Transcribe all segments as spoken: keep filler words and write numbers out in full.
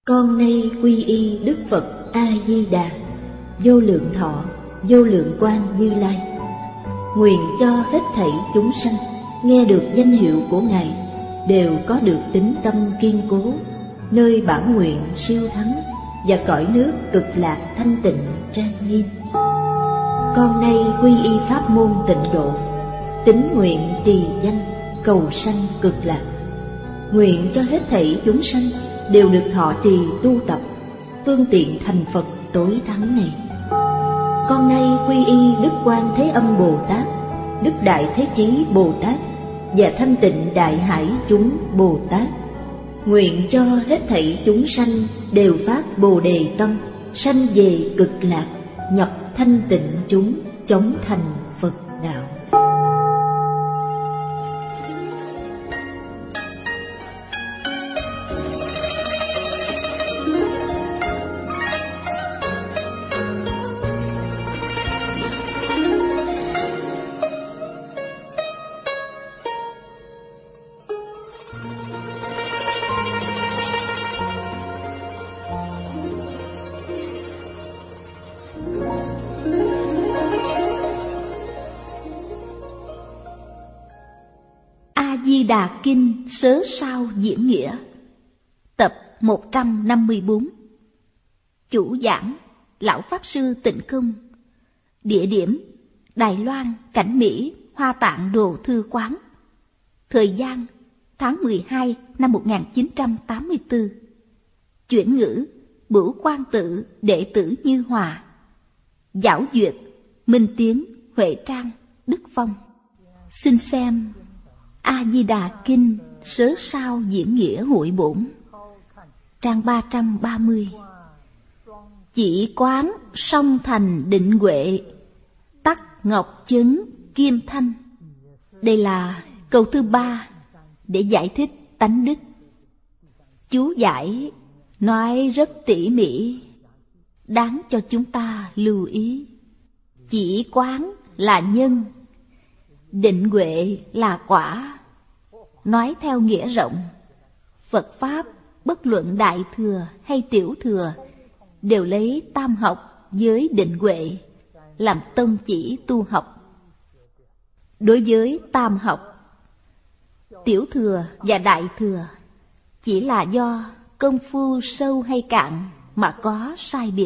Con nay quy y Đức Phật A-di-đà, vô lượng thọ, vô lượng quang Như Lai. Nguyện cho hết thảy chúng sanh nghe được danh hiệu của Ngài đều có được tín tâm kiên cố, nơi bản nguyện siêu thắng và cõi nước cực lạc thanh tịnh trang nghiêm. Con nay quy y pháp môn tịnh độ, tín nguyện trì danh cầu sanh cực lạc. Nguyện cho hết thảy chúng sanh đều được thọ trì tu tập, phương tiện thành Phật tối thắng này. Con nay quy y Đức Quan Thế Âm Bồ Tát, Đức Đại Thế Chí Bồ Tát và Thanh Tịnh Đại Hải chúng Bồ Tát. Nguyện cho hết thảy chúng sanh đều phát Bồ Đề tâm, sanh về cực lạc, nhập thanh tịnh chúng, chóng thành Phật đạo. A-di-đà Kinh Sớ Sao Diễn Nghĩa, tập một trăm năm mươi bốn. Chủ giảng Lão Pháp Sư Tịnh Không. Địa điểm Đài Loan, Cảnh Mỹ, Hoa Tạng Đồ Thư Quán. Thời gian tháng mười hai năm một nghìn chín trăm tám mươi tư. Chuyển ngữ Bửu Quang Tự, đệ tử Như Hòa. Giảo duyệt Minh Tiến, Huệ Trang, Đức Phong. Xin xem A-di-đà Kinh Sớ Sao Diễn Nghĩa Hội Bổn, trang ba trăm ba mươi. Chỉ quán song thành định huệ, tắc ngọc chứng kim thanh. Đây là câu thứ ba để giải thích tánh đức. Chú giải nói rất tỉ mỉ, đáng cho chúng ta lưu ý. Chỉ quán là nhân, định huệ là quả. Nói theo nghĩa rộng, Phật Pháp bất luận Đại Thừa hay Tiểu Thừa đều lấy tam học với định huệ làm tông chỉ tu học. Đối với tam học, Tiểu Thừa và Đại Thừa chỉ là do công phu sâu hay cạn mà có sai biệt.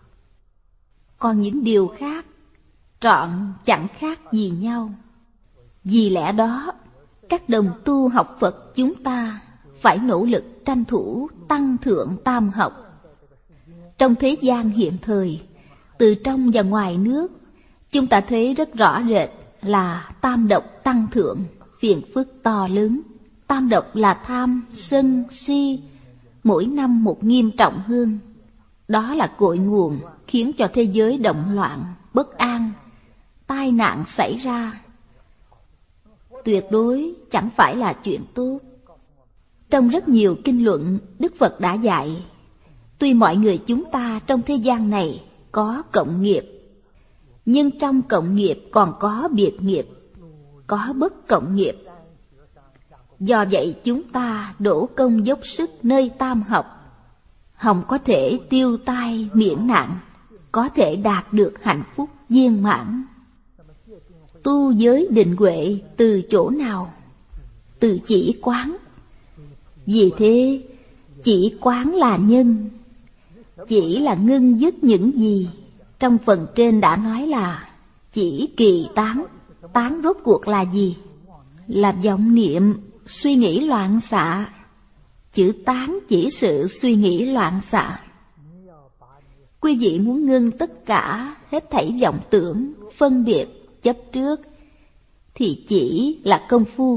Còn những điều khác trọn chẳng khác gì nhau. Vì lẽ đó, các đồng tu học Phật chúng ta phải nỗ lực tranh thủ tăng thượng tam học. Trong thế gian hiện thời, từ trong và ngoài nước, chúng ta thấy rất rõ rệt là tam độc tăng thượng, phiền phức to lớn. Tam độc là tham, sân, si, mỗi năm một nghiêm trọng hơn. Đó là cội nguồn khiến cho thế giới động loạn, bất an, tai nạn xảy ra. Tuyệt đối chẳng phải là chuyện tốt. Trong rất nhiều kinh luận, Đức Phật đã dạy, tuy mọi người chúng ta trong thế gian này có cộng nghiệp, nhưng trong cộng nghiệp còn có biệt nghiệp, có bất cộng nghiệp. Do vậy chúng ta đổ công dốc sức nơi tam học, hòng có thể tiêu tai miễn nạn, có thể đạt được hạnh phúc viên mãn. Tu giới định huệ từ chỗ nào? Từ chỉ quán. Vì thế, chỉ quán là nhân. Chỉ là ngưng dứt những gì trong phần trên đã nói là chỉ kỳ tán. Tán rốt cuộc là gì? Là vọng niệm, suy nghĩ loạn xạ. Chữ tán chỉ sự suy nghĩ loạn xạ. Quý vị muốn ngưng tất cả hết thảy vọng tưởng, phân biệt, chấp trước, thì chỉ là công phu.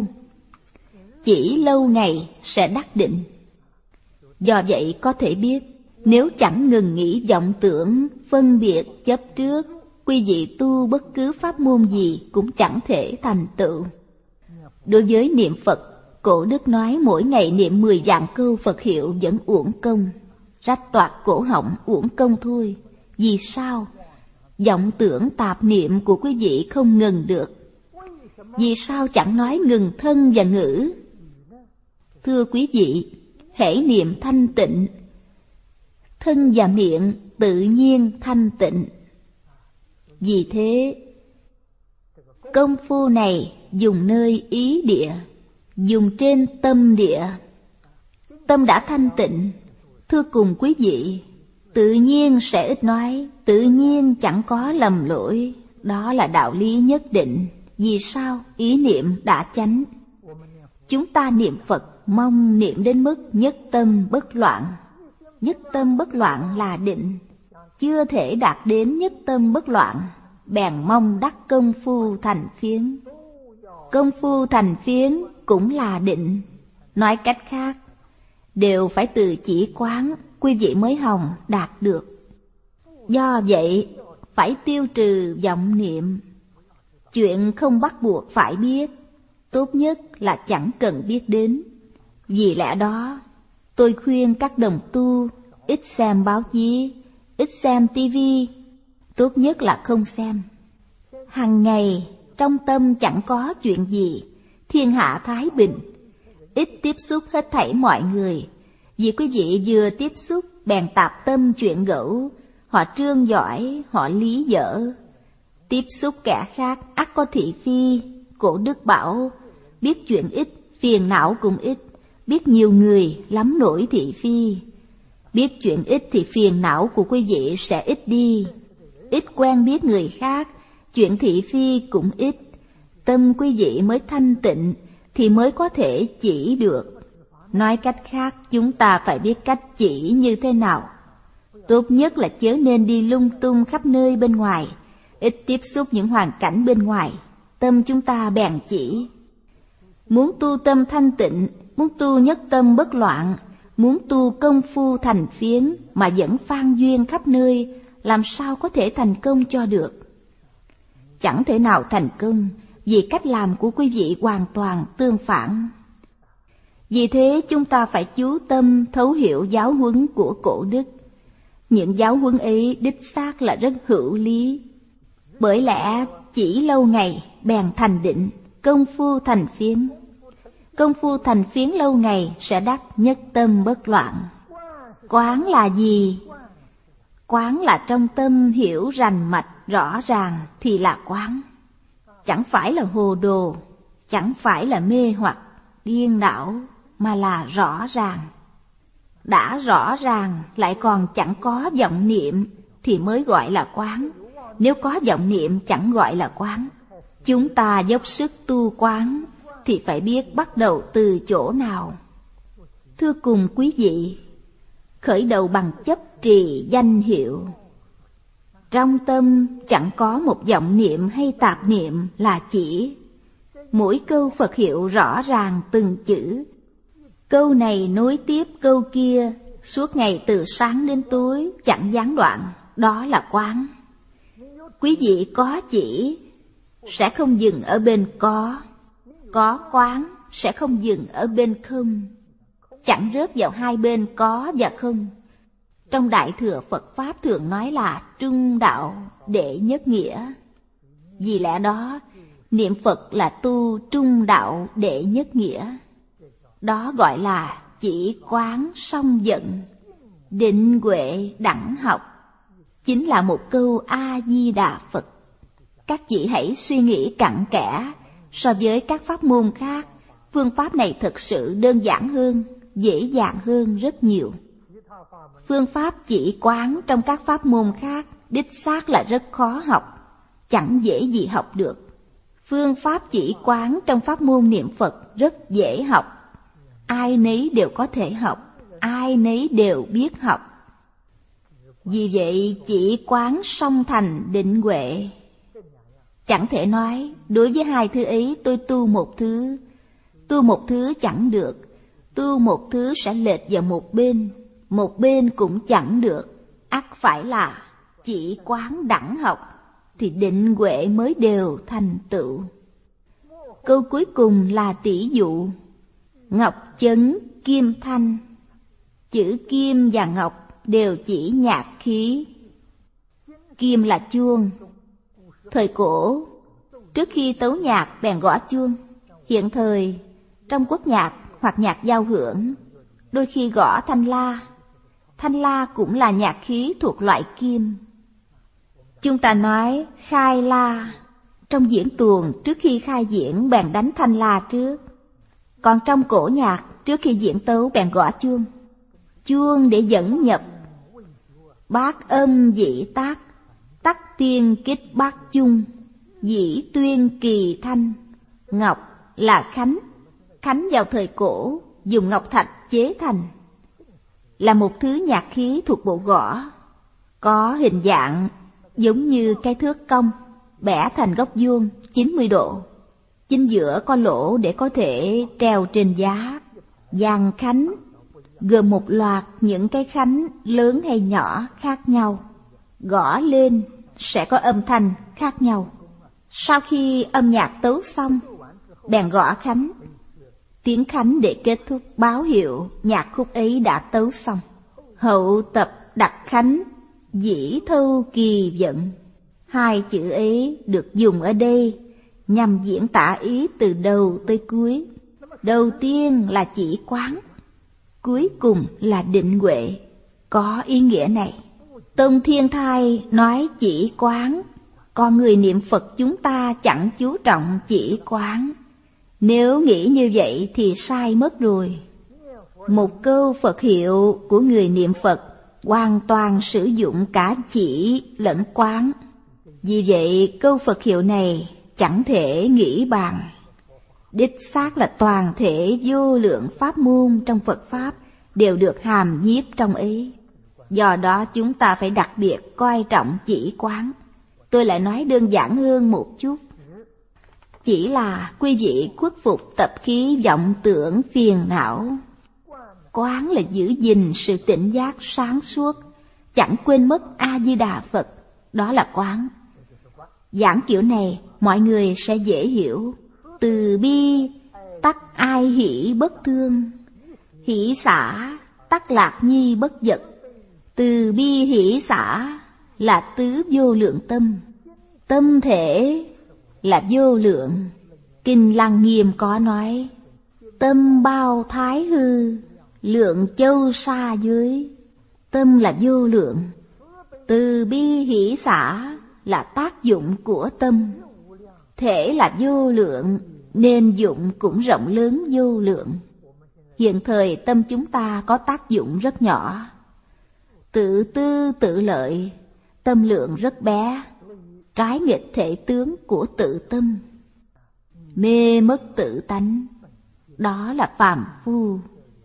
Chỉ lâu ngày sẽ đắc định. Do vậy có thể biết, nếu chẳng ngừng nghĩ vọng tưởng, phân biệt, chấp trước, quý vị tu bất cứ pháp môn gì cũng chẳng thể thành tựu. Đối với niệm Phật, cổ đức nói mỗi ngày niệm mười vạn câu Phật hiệu vẫn uổng công, rách toạc cổ họng uổng công thôi. Vì sao? Vọng tưởng tạp niệm của quý vị không ngừng được. Vì sao chẳng nói ngừng thân và ngữ? Thưa quý vị, hễ niệm thanh tịnh, thân và miệng tự nhiên thanh tịnh. Vì thế, công phu này dùng nơi ý địa, dùng trên tâm địa. Tâm đã thanh tịnh, thưa cùng quý vị, tự nhiên sẽ ít nói, tự nhiên chẳng có lầm lỗi. Đó là đạo lý nhất định. Vì sao? Ý niệm đã chánh. Chúng ta niệm Phật mong niệm đến mức nhất tâm bất loạn. Nhất tâm bất loạn là định. Chưa thể đạt đến nhất tâm bất loạn, bèn mong đắc công phu thành phiến. Công phu thành phiến cũng là định. Nói cách khác, đều phải từ chỉ quán quý vị mới hòng đạt được. Do vậy, phải tiêu trừ vọng niệm. Chuyện không bắt buộc phải biết, tốt nhất là chẳng cần biết đến. Vì lẽ đó, tôi khuyên các đồng tu ít xem báo chí, ít xem tivi, tốt nhất là không xem. Hằng ngày trong tâm chẳng có chuyện gì, thiên hạ thái bình, ít tiếp xúc hết thảy mọi người. Vì quý vị vừa tiếp xúc bèn tạp tâm chuyện gẫu, họ trương giỏi, họ lý dở. Tiếp xúc kẻ khác ắt có thị phi. Cổ đức bảo, biết chuyện ít, phiền não cũng ít. Biết nhiều người lắm nỗi thị phi. Biết chuyện ít thì phiền não của quý vị sẽ ít đi. Ít quen biết người khác, chuyện thị phi cũng ít. Tâm quý vị mới thanh tịnh thì mới có thể chỉ được. Nói cách khác, chúng ta phải biết cách chỉ như thế nào. Tốt nhất là chớ nên đi lung tung khắp nơi bên ngoài, ít tiếp xúc những hoàn cảnh bên ngoài. Tâm chúng ta bèn chỉ. Muốn tu tâm thanh tịnh, muốn tu nhất tâm bất loạn, muốn tu công phu thành phiến mà vẫn phan duyên khắp nơi, làm sao có thể thành công cho được? Chẳng thể nào thành công, vì cách làm của quý vị hoàn toàn tương phản. Vì thế chúng ta phải chú tâm thấu hiểu giáo huấn của cổ đức. Những giáo huấn ấy đích xác là rất hữu lý. Bởi lẽ chỉ lâu ngày bèn thành định, công phu thành phiến. Công phu thành phiến lâu ngày sẽ đắc nhất tâm bất loạn. Quán là gì? Quán là trong tâm hiểu rành mạch rõ ràng thì là quán. Chẳng phải là hồ đồ, chẳng phải là mê hoặc, điên đảo, mà là rõ ràng. Đã rõ ràng lại còn chẳng có vọng niệm thì mới gọi là quán. Nếu có vọng niệm chẳng gọi là quán. Chúng ta dốc sức tu quán thì phải biết bắt đầu từ chỗ nào. Thưa cùng quý vị, khởi đầu bằng chấp trì danh hiệu. Trong tâm chẳng có một vọng niệm hay tạp niệm là chỉ. Mỗi câu Phật hiệu rõ ràng từng chữ. Câu này nối tiếp câu kia, suốt ngày từ sáng đến tối chẳng gián đoạn, đó là quán. Quý vị có chỉ, sẽ không dừng ở bên có. Có quán, sẽ không dừng ở bên không. Chẳng rớt vào hai bên có và không. Trong Đại Thừa Phật Pháp thường nói là trung đạo đệ nhất nghĩa. Vì lẽ đó, niệm Phật là tu trung đạo đệ nhất nghĩa. Đó gọi là chỉ quán song vận, định huệ đẳng học. Chính là một câu A-di-đà Phật. Các vị hãy suy nghĩ cặn kẽ. So với các pháp môn khác, phương pháp này thật sự đơn giản hơn, dễ dàng hơn rất nhiều. Phương pháp chỉ quán trong các pháp môn khác đích xác là rất khó học, chẳng dễ gì học được. Phương pháp chỉ quán trong pháp môn niệm Phật rất dễ học. Ai nấy đều có thể học, ai nấy đều biết học. Vì vậy chỉ quán song thành định huệ. Chẳng thể nói đối với hai thứ ấy tôi tu một thứ, tu một thứ chẳng được, tu một thứ sẽ lệch vào một bên, một bên cũng chẳng được. Ắt phải là chỉ quán đẳng học thì định huệ mới đều thành tựu. Câu cuối cùng là tỷ dụ. Ngọc chấn kim thanh. Chữ kim và ngọc đều chỉ nhạc khí. Kim là chuông. Thời cổ, trước khi tấu nhạc bèn gõ chuông. Hiện thời, trong quốc nhạc hoặc nhạc giao hưởng, đôi khi gõ thanh la. Thanh la cũng là nhạc khí thuộc loại kim. Chúng ta nói khai la, trong diễn tuồng trước khi khai diễn bèn đánh thanh la trước. Còn trong cổ nhạc trước khi diễn tấu bèn gõ chuông. Chuông để dẫn nhập bát âm dĩ tác, tắc tiên kích bát chung, dĩ tuyên kỳ thanh. Ngọc là khánh, khánh vào thời cổ dùng ngọc thạch chế thành, là một thứ nhạc khí thuộc bộ gõ, có hình dạng giống như cái thước cong, bẻ thành góc vuông chín mươi độ. Chính giữa có lỗ để có thể treo trên giá. Dàn khánh gồm một loạt những cái khánh lớn hay nhỏ khác nhau, gõ lên sẽ có âm thanh khác nhau. Sau khi âm nhạc tấu xong, bèn gõ khánh. Tiếng khánh để kết thúc báo hiệu nhạc khúc ấy đã tấu xong. Hậu tập đặt khánh, dĩ thâu kỳ vận. Hai chữ ấy được dùng ở đây nhằm diễn tả ý từ đầu tới cuối. Đầu tiên là chỉ quán, cuối cùng là định huệ. Có ý nghĩa này. Tông Thiên Thai nói chỉ quán, còn người niệm Phật chúng ta chẳng chú trọng chỉ quán. Nếu nghĩ như vậy thì sai mất rồi. Một câu Phật hiệu của người niệm Phật hoàn toàn sử dụng cả chỉ lẫn quán. Vì vậy câu Phật hiệu này chẳng thể nghĩ bàn. Đích xác là toàn thể vô lượng pháp môn trong Phật Pháp đều được hàm nhiếp trong ấy. Do đó chúng ta phải đặc biệt coi trọng chỉ quán. Tôi lại nói đơn giản hơn một chút. Chỉ là quý vị khuất phục tập khí vọng tưởng phiền não. Quán là giữ gìn sự tỉnh giác sáng suốt, chẳng quên mất A-di-đà Phật. Đó là quán. Giảng kiểu này mọi người sẽ dễ hiểu. Từ bi tắc ai hỷ bất thương, hỷ xả tắc lạc nhi bất vật. Từ bi hỷ xả là tứ vô lượng tâm. Tâm thể là vô lượng. Kinh Lăng Nghiêm có nói: tâm bao thái hư, lượng châu xa dưới. Tâm là vô lượng. Từ bi hỷ xả là tác dụng của tâm. Thể là vô lượng nên dụng cũng rộng lớn vô lượng. Hiện thời tâm chúng ta có tác dụng rất nhỏ. Tự tư tự lợi, tâm lượng rất bé, trái nghịch thể tướng của tự tâm. Mê mất tự tánh, đó là phàm phu.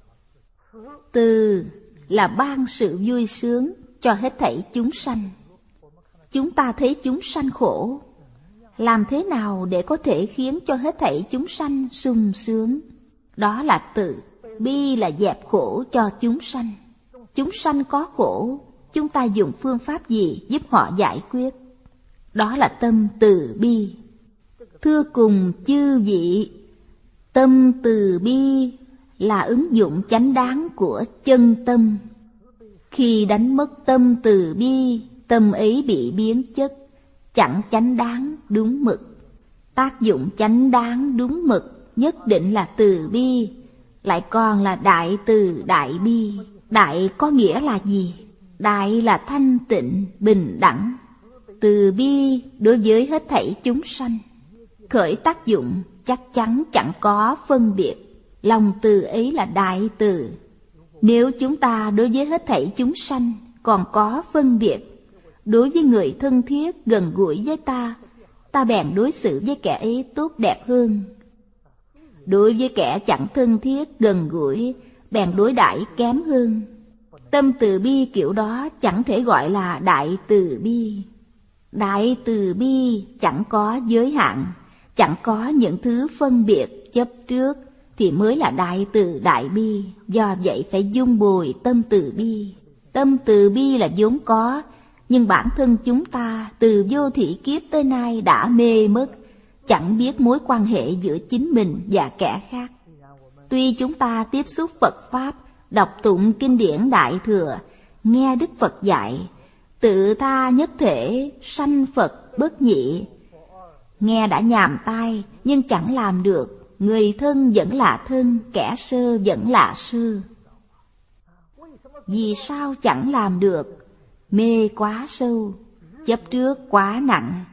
Từ là ban sự vui sướng cho hết thảy chúng sanh. Chúng ta thấy chúng sanh khổ, làm thế nào để có thể khiến cho hết thảy chúng sanh sung sướng? Đó là từ. Bi là dẹp khổ cho chúng sanh. Chúng sanh có khổ, chúng ta dùng phương pháp gì giúp họ giải quyết? Đó là tâm từ bi. Thưa cùng chư vị, tâm từ bi là ứng dụng chánh đáng của chân tâm. Khi đánh mất tâm từ bi, tâm ấy bị biến chất, chẳng chánh đáng đúng mực. Tác dụng chánh đáng đúng mực nhất định là từ bi, lại còn là đại từ đại bi. Đại có nghĩa là gì? Đại là thanh tịnh, bình đẳng. Từ bi đối với hết thảy chúng sanh, khởi tác dụng chắc chắn chẳng có phân biệt. Lòng từ ấy là đại từ. Nếu chúng ta đối với hết thảy chúng sanh còn có phân biệt, đối với người thân thiết gần gũi với ta, ta bèn đối xử với kẻ ấy tốt đẹp hơn. Đối với kẻ chẳng thân thiết gần gũi, bèn đối đãi kém hơn. Tâm từ bi kiểu đó chẳng thể gọi là đại từ bi. Đại từ bi chẳng có giới hạn, chẳng có những thứ phân biệt chấp trước, thì mới là đại từ đại bi. Do vậy phải dung bồi tâm từ bi. Tâm từ bi là vốn có, nhưng bản thân chúng ta từ vô thị kiếp tới nay đã mê mất, chẳng biết mối quan hệ giữa chính mình và kẻ khác. Tuy chúng ta tiếp xúc Phật Pháp, đọc tụng kinh điển Đại Thừa, nghe Đức Phật dạy, tự tha nhất thể, sanh Phật bất nhị. Nghe đã nhàm tai, nhưng chẳng làm được. Người thân vẫn là thân, kẻ sơ vẫn là sơ. Vì sao chẳng làm được? Mê quá sâu, chấp trước quá nặng.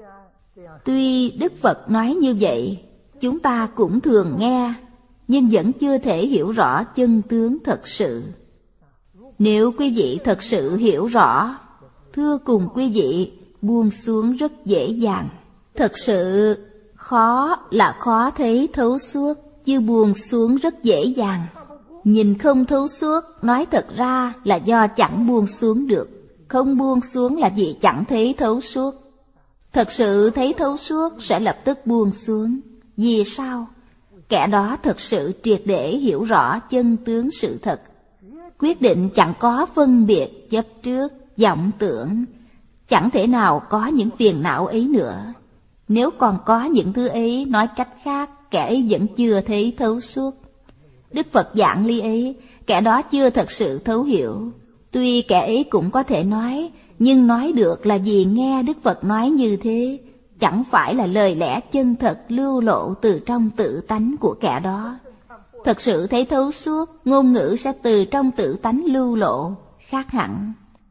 Tuy Đức Phật nói như vậy, chúng ta cũng thường nghe, nhưng vẫn chưa thể hiểu rõ chân tướng thật sự. Nếu quý vị thật sự hiểu rõ, thưa cùng quý vị, buông xuống rất dễ dàng. Thật sự khó là khó thấy thấu suốt, chứ buông xuống rất dễ dàng. Nhìn không thấu suốt, nói thật ra là do chẳng buông xuống được. Không buông xuống là vì chẳng thấy thấu suốt. Thật sự thấy thấu suốt sẽ lập tức buông xuống. Vì sao? Kẻ đó thật sự triệt để hiểu rõ chân tướng sự thật, quyết định chẳng có phân biệt chấp trước, vọng tưởng, chẳng thể nào có những phiền não ấy nữa. Nếu còn có những thứ ấy, nói cách khác, kẻ ấy vẫn chưa thấy thấu suốt. Đức Phật giảng lý ấy, kẻ đó chưa thật sự thấu hiểu. Tuy kẻ ấy cũng có thể nói, nhưng nói được là vì nghe Đức Phật nói như thế, chẳng phải là lời lẽ chân thật lưu lộ từ trong tự tánh của kẻ đó. Thật sự thấy thấu suốt, ngôn ngữ sẽ từ trong tự tánh lưu lộ, khác hẳn.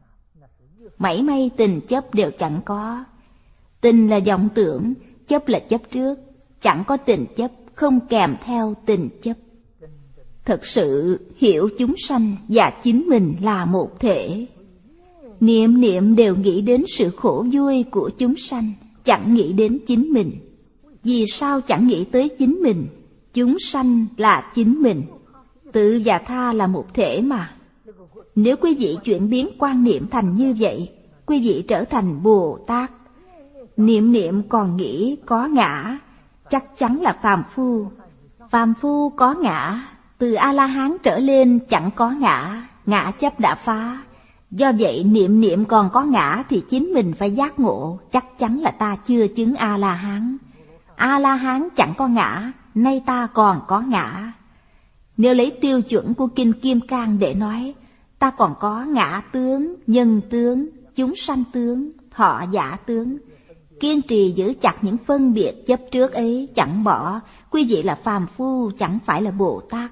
Mảy may tình chấp đều chẳng có. Tình là vọng tưởng, chấp là chấp trước. Chẳng có tình chấp, không kèm theo tình chấp. Thật sự hiểu chúng sanh và chính mình là một thể. Niệm niệm đều nghĩ đến sự khổ vui của chúng sanh, chẳng nghĩ đến chính mình. Vì sao chẳng nghĩ tới chính mình? Chúng sanh là chính mình, tự và tha là một thể mà. Nếu quý vị chuyển biến quan niệm thành như vậy, quý vị trở thành Bồ Tát. Niệm niệm còn nghĩ có ngã, chắc chắn là phàm phu. Phàm phu có ngã, từ A-la-hán trở lên chẳng có ngã, ngã chấp đã phá. Do vậy niệm niệm còn có ngã thì chính mình phải giác ngộ, chắc chắn là ta chưa chứng A-la-hán. A-la-hán chẳng có ngã, nay ta còn có ngã. Nếu lấy tiêu chuẩn của Kinh Kim Cang để nói, ta còn có ngã tướng, nhân tướng, chúng sanh tướng, thọ giả tướng. Kiên trì giữ chặt những phân biệt chấp trước ấy, chẳng bỏ, quý vị là phàm phu, chẳng phải là Bồ Tát.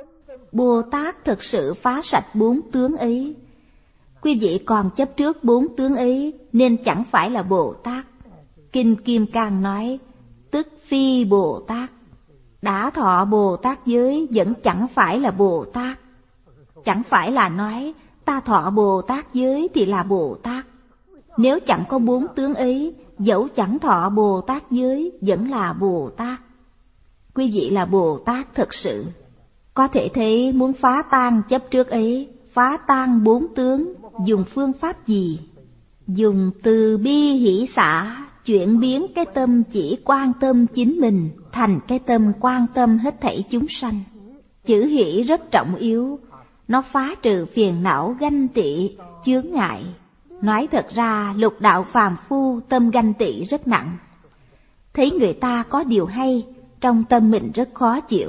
Bồ Tát thực sự phá sạch bốn tướng ấy. Quý vị còn chấp trước bốn tướng ấy, nên chẳng phải là Bồ Tát. Kinh Kim Cang nói, tức phi Bồ Tát. Đã thọ Bồ Tát giới vẫn chẳng phải là Bồ Tát. Chẳng phải là nói, ta thọ Bồ Tát giới thì là Bồ Tát. Nếu chẳng có bốn tướng ấy, dẫu chẳng thọ Bồ Tát giới vẫn là Bồ Tát. Quý vị là Bồ Tát thực sự. Có thể thấy muốn phá tan chấp trước ấy, phá tan bốn tướng, dùng phương pháp gì? Dùng từ bi hỷ xả, chuyển biến cái tâm chỉ quan tâm chính mình thành cái tâm quan tâm hết thảy chúng sanh. Chữ hỷ rất trọng yếu, nó phá trừ phiền não ganh tị, chướng ngại. Nói thật ra lục đạo phàm phu tâm ganh tị rất nặng. Thấy người ta có điều hay, trong tâm mình rất khó chịu.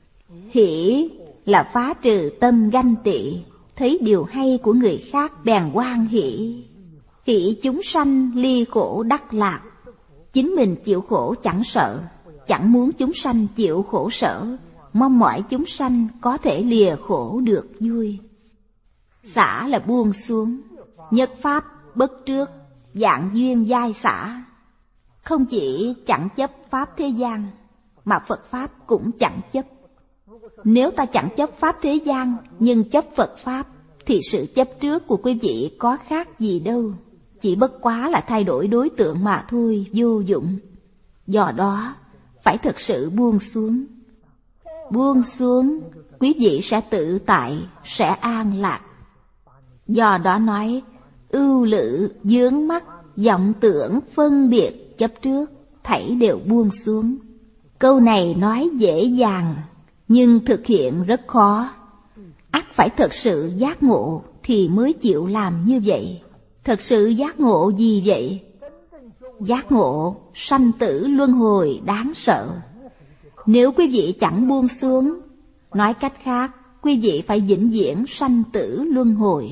Hỷ là phá trừ tâm ganh tị, thấy điều hay của người khác bèn hoan hỷ. Hỷ chúng sanh ly khổ đắc lạc. Chính mình chịu khổ chẳng sợ, chẳng muốn chúng sanh chịu khổ sở, mong mỏi chúng sanh có thể lìa khổ được vui. Xả là buông xuống, nhất pháp bất trước, dạng duyên giai xả. Không chỉ chẳng chấp pháp thế gian, mà Phật pháp cũng chẳng chấp. Nếu ta chẳng chấp pháp thế gian, nhưng chấp Phật pháp, thì sự chấp trước của quý vị có khác gì đâu. Chỉ bất quá là thay đổi đối tượng mà thôi, vô dụng. Do đó, phải thực sự buông xuống. Buông xuống, quý vị sẽ tự tại, sẽ an lạc. Do đó nói, ưu lự, vướng mắc, vọng tưởng, phân biệt, chấp trước, thảy đều buông xuống. Câu này nói dễ dàng, nhưng thực hiện rất khó. Ắt phải thật sự giác ngộ thì mới chịu làm như vậy. Thật sự giác ngộ gì vậy? Giác ngộ sanh tử luân hồi đáng sợ. Nếu quý vị chẳng buông xuống, nói cách khác, quý vị phải vĩnh viễn sanh tử luân hồi.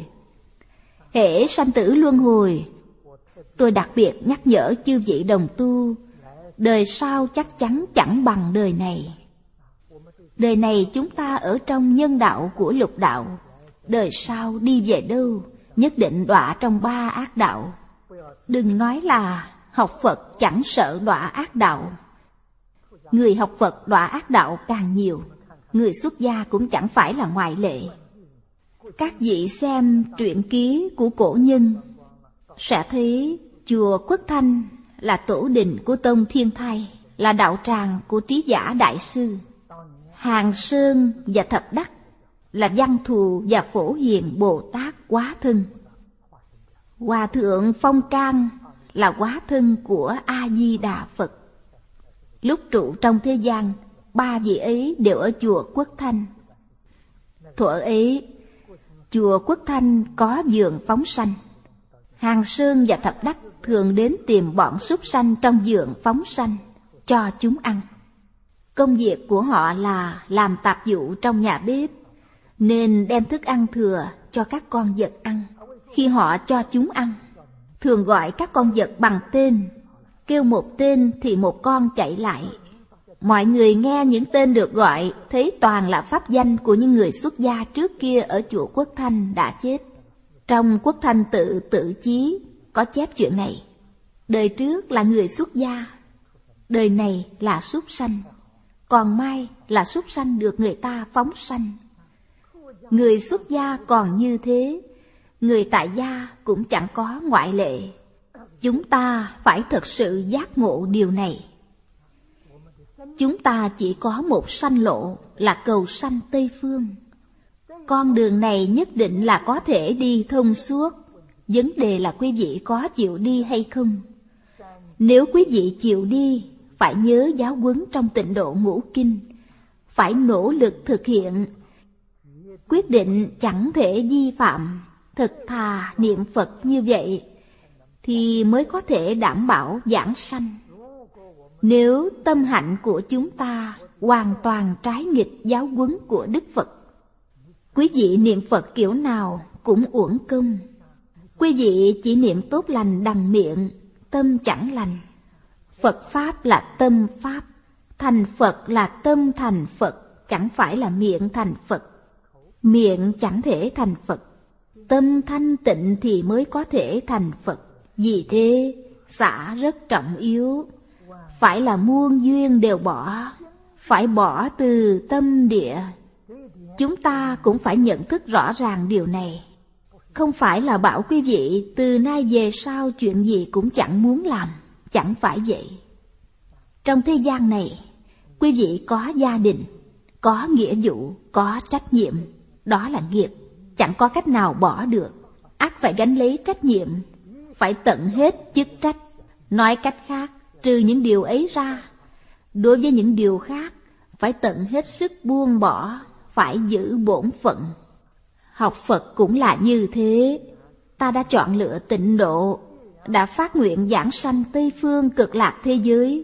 Hễ sanh tử luân hồi, tôi đặc biệt nhắc nhở chư vị đồng tu, đời sau chắc chắn chẳng bằng đời này. Đời này chúng ta ở trong nhân đạo của lục đạo, đời sau đi về đâu, nhất định đọa trong ba ác đạo. Đừng nói là học Phật chẳng sợ đọa ác đạo. Người học Phật đọa ác đạo càng nhiều, người xuất gia cũng chẳng phải là ngoại lệ. Các vị xem truyện ký của cổ nhân sẽ thấy chùa Quốc Thanh là tổ đình của Tông Thiên Thai, là đạo tràng của Trí Giả Đại Sư. Hàng Sơn và Thập Đắc là Văn Thù và Phổ Hiền Bồ Tát hóa thân. Hòa thượng Phong Can là hóa thân của A Di Đà Phật. Lúc trụ trong thế gian, ba vị ấy đều ở chùa Quốc Thanh. Thuở ấy, chùa Quốc Thanh có vườn phóng sanh. Hàng Sơn và Thập Đắc thường đến tìm bọn súc sanh trong vườn phóng sanh, cho chúng ăn. Công việc của họ là làm tạp vụ trong nhà bếp, nên đem thức ăn thừa cho các con vật ăn. Khi họ cho chúng ăn, thường gọi các con vật bằng tên, kêu một tên thì một con chạy lại. Mọi người nghe những tên được gọi thấy toàn là pháp danh của những người xuất gia trước kia ở chùa Quốc Thanh đã chết. Trong Quốc Thanh tự tự chí có chép chuyện này. Đời trước là người xuất gia, đời này là súc sanh, còn mai là súc sanh được người ta phóng sanh. Người xuất gia còn như thế, người tại gia cũng chẳng có ngoại lệ. Chúng ta phải thật sự giác ngộ điều này. Chúng ta chỉ có một sanh lộ là cầu sanh Tây Phương. Con đường này nhất định là có thể đi thông suốt. Vấn đề là quý vị có chịu đi hay không. Nếu quý vị chịu đi, phải nhớ giáo huấn trong Tịnh Độ Ngũ Kinh, phải nỗ lực thực hiện, quyết định chẳng thể vi phạm, thật thà niệm Phật như vậy, thì mới có thể đảm bảo giảng sanh. Nếu tâm hạnh của chúng ta hoàn toàn trái nghịch giáo huấn của Đức Phật, quý vị niệm Phật kiểu nào cũng uổng công. Quý vị chỉ niệm tốt lành đằng miệng, tâm chẳng lành. Phật Pháp là tâm Pháp, thành Phật là tâm thành Phật, chẳng phải là miệng thành Phật. Miệng chẳng thể thành Phật, tâm thanh tịnh thì mới có thể thành Phật. Vì thế, xả rất trọng yếu. Phải là muôn duyên đều bỏ, phải bỏ từ tâm địa. Chúng ta cũng phải nhận thức rõ ràng điều này. Không phải là bảo quý vị từ nay về sau chuyện gì cũng chẳng muốn làm, chẳng phải vậy. Trong thế gian này, quý vị có gia đình, có nghĩa vụ, có trách nhiệm. Đó là nghiệp, chẳng có cách nào bỏ được. Ắt phải gánh lấy trách nhiệm, phải tận hết chức trách. Nói cách khác, trừ những điều ấy ra, đối với những điều khác, phải tận hết sức buông bỏ, phải giữ bổn phận. Học Phật cũng là như thế. Ta đã chọn lựa tịnh độ, đã phát nguyện giảng sanh Tây Phương Cực Lạc thế giới.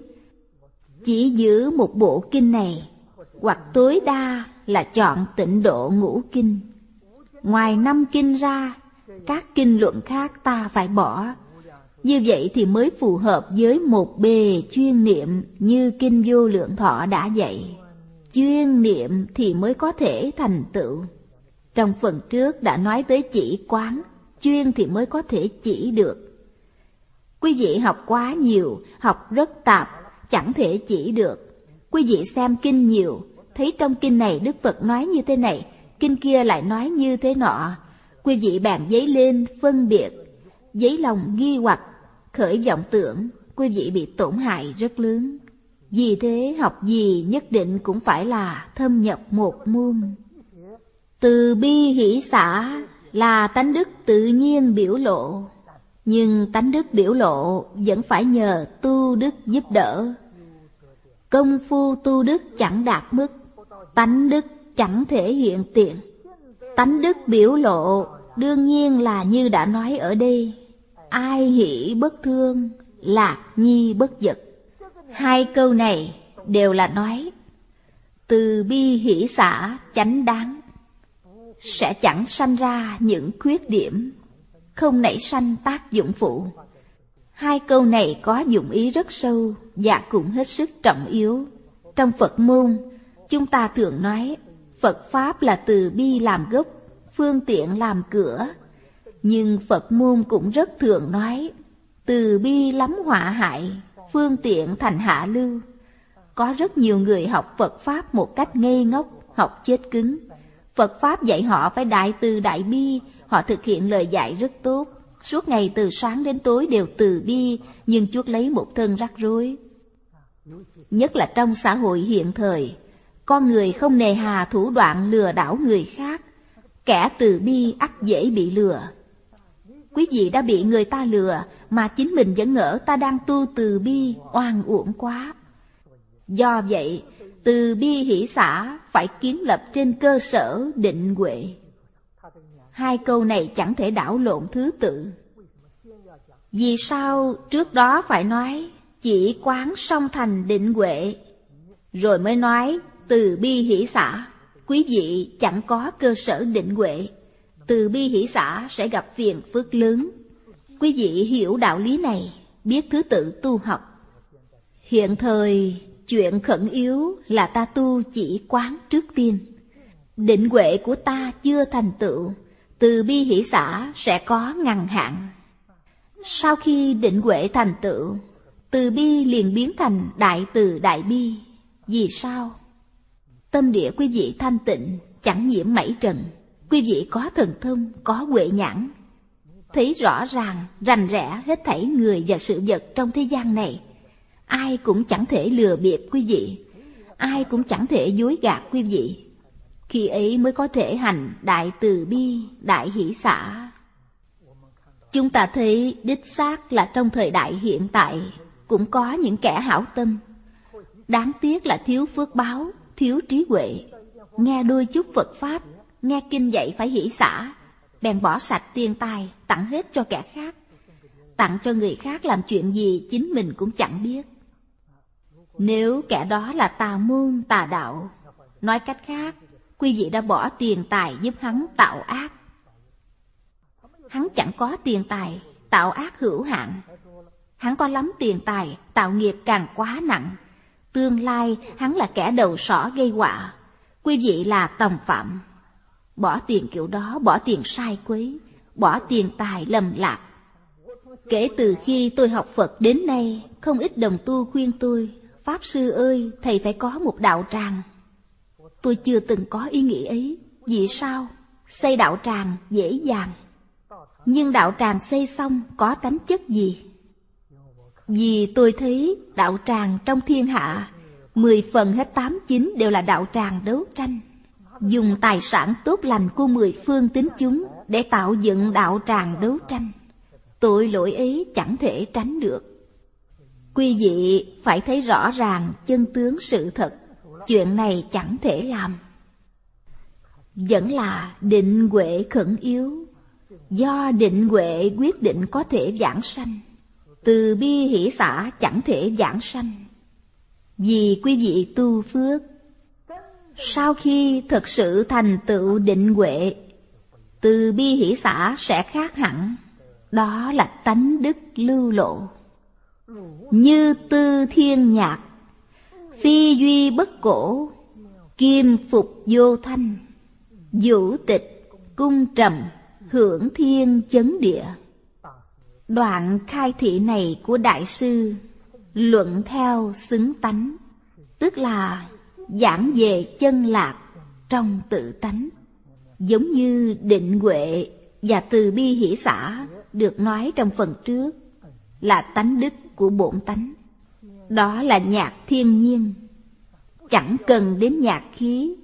Chỉ giữ một bộ kinh này, hoặc tối đa là chọn Tịnh Độ Ngũ Kinh. Ngoài năm kinh ra, các kinh luận khác ta phải bỏ. Như vậy thì mới phù hợp với một bề chuyên niệm như Kinh Vô Lượng Thọ đã dạy. Chuyên niệm thì mới có thể thành tựu. Trong phần trước đã nói tới chỉ quán, chuyên thì mới có thể chỉ được. Quý vị học quá nhiều, học rất tạp, chẳng thể chỉ được. Quý vị xem kinh nhiều, thấy trong kinh này Đức Phật nói như thế này, kinh kia lại nói như thế nọ. Quý vị bèn dấy lên phân biệt, dấy lòng nghi hoặc, khởi vọng tưởng, quý vị bị tổn hại rất lớn. Vì thế học gì nhất định cũng phải là thâm nhập một môn. Từ bi hỷ xả là tánh đức tự nhiên biểu lộ, nhưng tánh đức biểu lộ vẫn phải nhờ tu đức giúp đỡ. Công phu tu đức chẳng đạt mức, tánh đức chẳng thể hiện tiền. Tánh đức biểu lộ đương nhiên là như đã nói ở đây, ai hỷ bất thương, lạc nhi bất giật. Hai câu này đều là nói từ bi hỷ xả chánh đáng, sẽ chẳng sanh ra những khuyết điểm, không nảy sanh tác dụng phụ. Hai câu này có dụng ý rất sâu và cũng hết sức trọng yếu. Trong Phật môn, chúng ta thường nói Phật Pháp là từ bi làm gốc, phương tiện làm cửa. Nhưng Phật môn cũng rất thường nói, từ bi lắm họa hại, phương tiện thành hạ lưu. Có rất nhiều người học Phật Pháp một cách ngây ngốc, học chết cứng. Phật Pháp dạy họ phải đại từ đại bi, họ thực hiện lời dạy rất tốt. Suốt ngày từ sáng đến tối đều từ bi, nhưng chuốc lấy một thân rắc rối. Nhất là trong xã hội hiện thời, con người không nề hà thủ đoạn lừa đảo người khác. Kẻ từ bi ắt dễ bị lừa. Quý vị đã bị người ta lừa mà chính mình vẫn ngỡ ta đang tu từ bi, oan uổng quá. Do vậy, từ bi hỷ xả phải kiến lập trên cơ sở định huệ. Hai câu này chẳng thể đảo lộn thứ tự. Vì sao trước đó phải nói chỉ quán song thành định huệ, rồi mới nói từ bi hỷ xả? Quý vị chẳng có cơ sở định huệ, từ bi hỷ xả sẽ gặp phiền phức lớn. Quý vị hiểu đạo lý này, biết thứ tự tu học. Hiện thời, chuyện khẩn yếu là ta tu chỉ quán trước tiên. Định huệ của ta chưa thành tựu, từ bi hỷ xả sẽ có ngăn hạn. Sau khi định huệ thành tựu, từ bi liền biến thành đại từ đại bi. Vì sao? Tâm địa quý vị thanh tịnh, chẳng nhiễm mảy trần. Quý vị có thần thông, có huệ nhãn, thấy rõ ràng, rành rẽ hết thảy người và sự vật trong thế gian này. Ai cũng chẳng thể lừa bịp quý vị, ai cũng chẳng thể dối gạt quý vị. Khi ấy mới có thể hành đại từ bi, đại hỷ xả. Chúng ta thấy đích xác là trong thời đại hiện tại cũng có những kẻ hảo tâm. Đáng tiếc là thiếu phước báo, thiếu trí huệ. Nghe đôi chút Phật Pháp, nghe kinh dạy phải hỷ xả, bèn bỏ sạch tiền tài, tặng hết cho kẻ khác. Tặng cho người khác làm chuyện gì chính mình cũng chẳng biết. Nếu kẻ đó là tà môn tà đạo, nói cách khác, quý vị đã bỏ tiền tài giúp hắn tạo ác. Hắn chẳng có tiền tài, tạo ác hữu hạn. Hắn có lắm tiền tài, tạo nghiệp càng quá nặng. Tương lai hắn là kẻ đầu sỏ gây họa, quý vị là tòng phạm. Bỏ tiền kiểu đó, bỏ tiền sai quấy, bỏ tiền tài lầm lạc. Kể từ khi tôi học Phật đến nay, không ít đồng tu khuyên tôi, Pháp Sư ơi, thầy phải có một đạo tràng. Tôi chưa từng có ý nghĩ ấy. Vì sao? Xây đạo tràng dễ dàng, nhưng đạo tràng xây xong có tánh chất gì? Vì tôi thấy đạo tràng trong thiên hạ, mười phần hết tám chín đều là đạo tràng đấu tranh. Dùng tài sản tốt lành của mười phương tín chúng để tạo dựng đạo tràng đấu tranh. Tội lỗi ấy chẳng thể tránh được. Quý vị phải thấy rõ ràng chân tướng sự thật. Chuyện này chẳng thể làm. Vẫn là định huệ khẩn yếu. Do định huệ quyết định có thể vãng sanh. Từ bi hỷ xả chẳng thể vãng sanh. Vì quý vị tu phước, sau khi thực sự thành tựu định huệ, từ bi hỷ xả sẽ khác hẳn. Đó là tánh đức lưu lộ. Như tư thiên nhạc, phi duy bất cổ, kim phục vô thanh, vũ tịch cung trầm, hưởng thiên chấn địa. Đoạn khai thị này của Đại sư luận theo xứng tánh, tức là giảng về chân lạc trong tự tánh. Giống như định huệ và từ bi hỷ xả được nói trong phần trước, là tánh đức của bổn tánh. Đó là nhạc thiên nhiên, chẳng cần đến nhạc khí.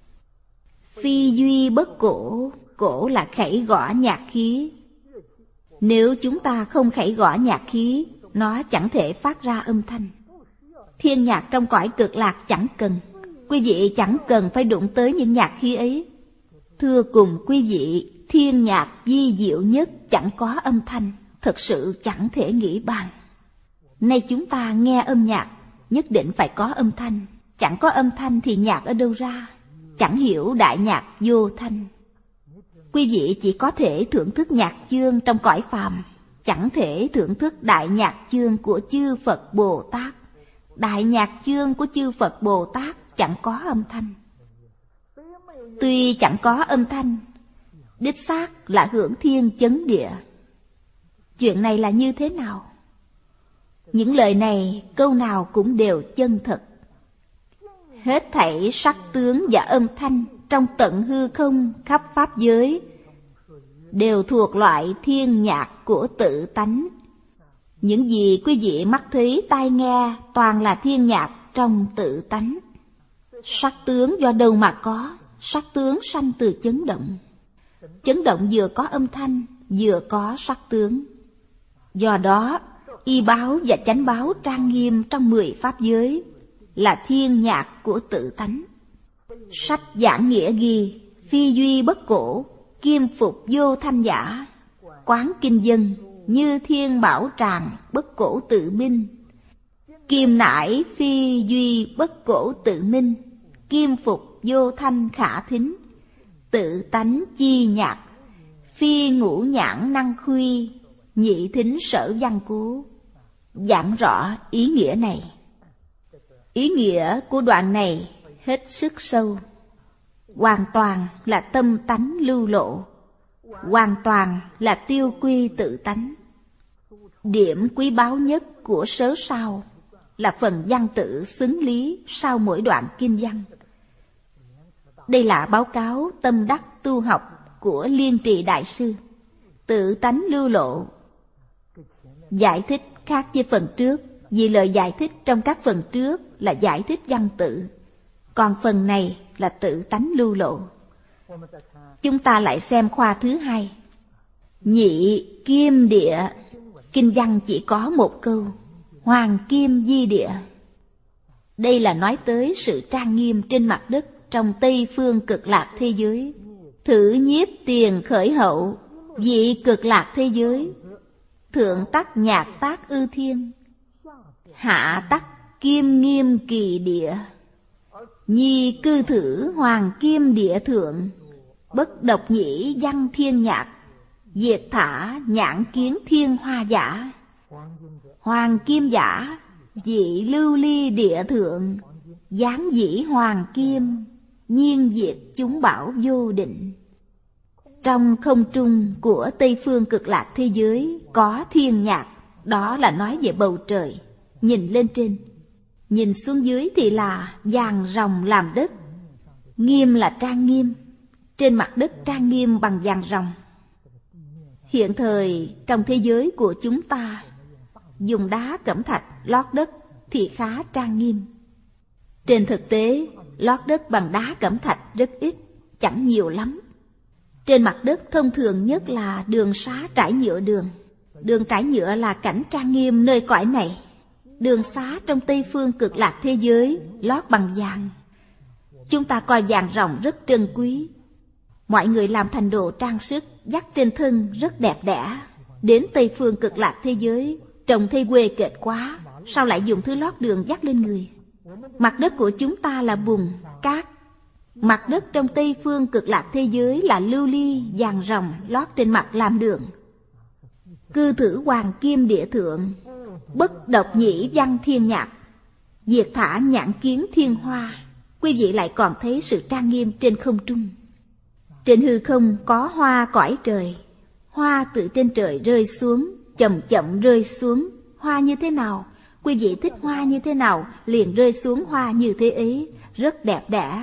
Phi duy bất cổ, cổ là khẩy gõ nhạc khí. Nếu chúng ta không khẩy gõ nhạc khí, nó chẳng thể phát ra âm thanh. Thiên nhạc trong cõi cực lạc chẳng cần. Quý vị chẳng cần phải đụng tới những nhạc khí ấy. Thưa cùng quý vị, thiên nhạc vi diệu nhất chẳng có âm thanh, thật sự chẳng thể nghĩ bàn. Nay chúng ta nghe âm nhạc, nhất định phải có âm thanh. Chẳng có âm thanh thì nhạc ở đâu ra? Chẳng hiểu đại nhạc vô thanh. Quý vị chỉ có thể thưởng thức nhạc chương trong cõi phàm, chẳng thể thưởng thức đại nhạc chương của chư Phật Bồ Tát. Đại nhạc chương của chư Phật Bồ Tát chẳng có âm thanh. Tuy chẳng có âm thanh, đích xác là hưởng thiên chấn địa. Chuyện này là như thế nào? Những lời này câu nào cũng đều chân thật. Hết thảy sắc tướng và âm thanh trong tận hư không khắp pháp giới đều thuộc loại thiên nhạc của tự tánh. Những gì quý vị mắt thấy tai nghe toàn là thiên nhạc trong tự tánh. Sắc tướng do đâu mà có? Sắc tướng sanh từ chấn động. Chấn động vừa có âm thanh, vừa có sắc tướng. Do đó, y báo và chánh báo trang nghiêm trong mười pháp giới là thiên nhạc của tự tánh. Sách giảng nghĩa ghi: phi duy bất cổ, kim phục vô thanh giả. Quán kinh dân, như thiên bảo tràng, bất cổ tự minh. Kim nải phi duy bất cổ tự minh, kim phục vô thanh khả thính. Tự tánh chi nhạc, phi ngũ nhãn năng khuy, nhị thính sở văn cú. Giảng rõ ý nghĩa này. Ý nghĩa của đoạn này hết sức sâu, hoàn toàn là tâm tánh lưu lộ, hoàn toàn là tiêu quy tự tánh. Điểm quý báu nhất của sớ sao là phần văn tự xứng lý sau mỗi đoạn kinh văn. Đây là báo cáo tâm đắc tu học của Liên Trì Đại Sư. Tự tánh lưu lộ giải thích khác với phần trước, vì lời giải thích trong các phần trước là giải thích văn tự, còn phần này là tự tánh lưu lộ. Chúng ta lại xem khoa thứ hai. Nhị kim địa. Kinh văn chỉ có một câu: hoàng kim di địa. Đây là nói tới sự trang nghiêm trên mặt đất trong Tây phương cực lạc thế giới. Thử nhiếp tiền khởi hậu, vị cực lạc thế giới. Thượng tắc nhạc tác ư thiên, hạ tắc kim nghiêm kỳ địa. Nhi cư thử hoàng kim địa thượng, bất độc nhĩ văn thiên nhạc. Diệt thả nhãn kiến thiên hoa giả. Hoàng kim giả, dị lưu ly địa thượng. Giáng dĩ hoàng kim, nhiên diệt chúng bảo vô định. Trong không trung của Tây phương cực lạc thế giới có thiên nhạc, đó là nói về bầu trời. Nhìn lên trên, nhìn xuống dưới thì là vàng ròng làm đất. Nghiêm là trang nghiêm, trên mặt đất trang nghiêm bằng vàng ròng. Hiện thời trong thế giới của chúng ta, dùng đá cẩm thạch lót đất thì khá trang nghiêm. Trên thực tế, lót đất bằng đá cẩm thạch rất ít, chẳng nhiều lắm. Trên mặt đất thông thường nhất là đường xá trải nhựa đường. Đường trải nhựa là cảnh trang nghiêm nơi cõi này. Đường xá trong Tây phương cực lạc thế giới lót bằng vàng. Chúng ta coi vàng ròng rất trân quý. Mọi người làm thành đồ trang sức dắt trên thân rất đẹp đẽ. Đến Tây phương cực lạc thế giới trông thấy quê kệch quá, sao lại dùng thứ lót đường dắt lên người? Mặt đất của chúng ta là bùn, cát. Mặt đất trong Tây phương cực lạc thế giới là lưu ly, vàng ròng lót trên mặt làm đường. Cư thử hoàng kim địa thượng, bất độc nhĩ văn thiên nhạc. Diệt thả nhãn kiến thiên hoa. Quý vị lại còn thấy sự trang nghiêm trên không trung. Trên hư không có hoa cõi trời. Hoa từ trên trời rơi xuống, chậm chậm rơi xuống. Hoa như thế nào? Quý vị thích hoa như thế nào, liền rơi xuống hoa như thế ấy, rất đẹp đẽ.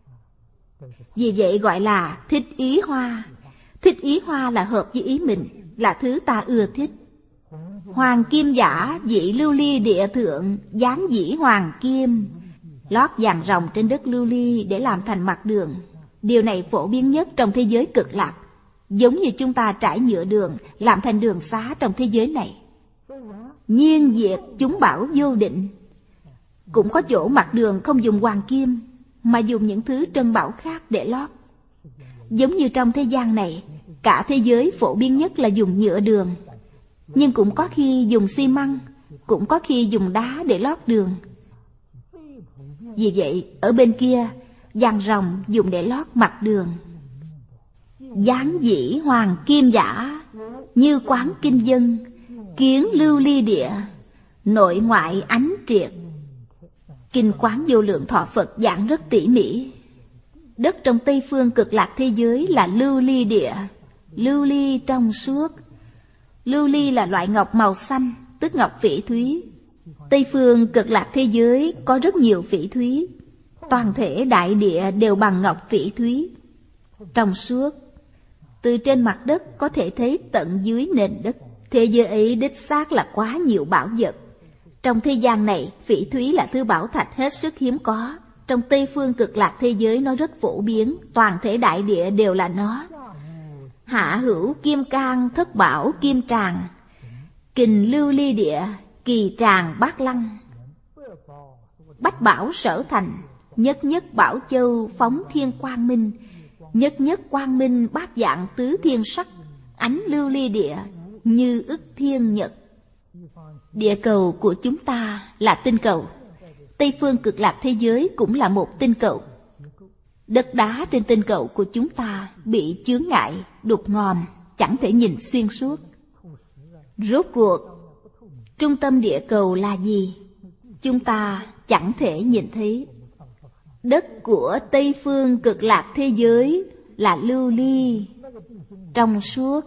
Vì vậy gọi là thích ý hoa. Thích ý hoa là hợp với ý mình, là thứ ta ưa thích. Hoàng kim giả, dĩ lưu ly địa thượng, dáng dĩ hoàng kim. Lót vàng ròng trên đất lưu ly để làm thành mặt đường. Điều này phổ biến nhất trong thế giới cực lạc, giống như chúng ta trải nhựa đường làm thành đường xá trong thế giới này. Nhiên diệt chúng bảo vô định. Cũng có chỗ mặt đường không dùng hoàng kim, mà dùng những thứ trân bảo khác để lót. Giống như trong thế gian này, cả thế giới phổ biến nhất là dùng nhựa đường, nhưng cũng có khi dùng xi măng, cũng có khi dùng đá để lót đường. Vì vậy, ở bên kia, vàng ròng dùng để lót mặt đường. Dáng dĩ hoàng kim giả, như quán kinh dân, kiến lưu ly địa, nội ngoại ánh triệt. Kinh Quán Vô Lượng Thọ Phật giảng rất tỉ mỉ. Đất trong Tây Phương Cực Lạc thế giới là lưu ly địa, lưu ly trong suốt. Lưu ly là loại ngọc màu xanh, tức ngọc phỉ thúy. Tây Phương Cực Lạc thế giới có rất nhiều phỉ thúy. Toàn thể đại địa đều bằng ngọc phỉ thúy, trong suốt. Từ trên mặt đất có thể thấy tận dưới nền đất. Thế giới ấy đích xác là quá nhiều bảo vật. Trong thế gian này, phỉ thúy là thứ bảo thạch hết sức hiếm có. Trong Tây Phương Cực Lạc thế giới nó rất phổ biến, toàn thể đại địa đều là nó. Hạ hữu kim cang thất bảo kim tràng, kình lưu ly địa, kỳ tràng bát lăng. Bách bảo sở thành, nhất nhất bảo châu phóng thiên quang minh, nhất nhất quang minh bát dạng tứ thiên sắc, ánh lưu ly địa như ức thiên nhật. Địa cầu của chúng ta là tinh cầu. Tây Phương Cực Lạc thế giới cũng là một tinh cầu. Đất đá trên tinh cầu của chúng ta bị chướng ngại, đục ngòm, chẳng thể nhìn xuyên suốt. Rốt cuộc, trung tâm địa cầu là gì? Chúng ta chẳng thể nhìn thấy. Đất của Tây Phương Cực Lạc thế giới là lưu ly, trong suốt,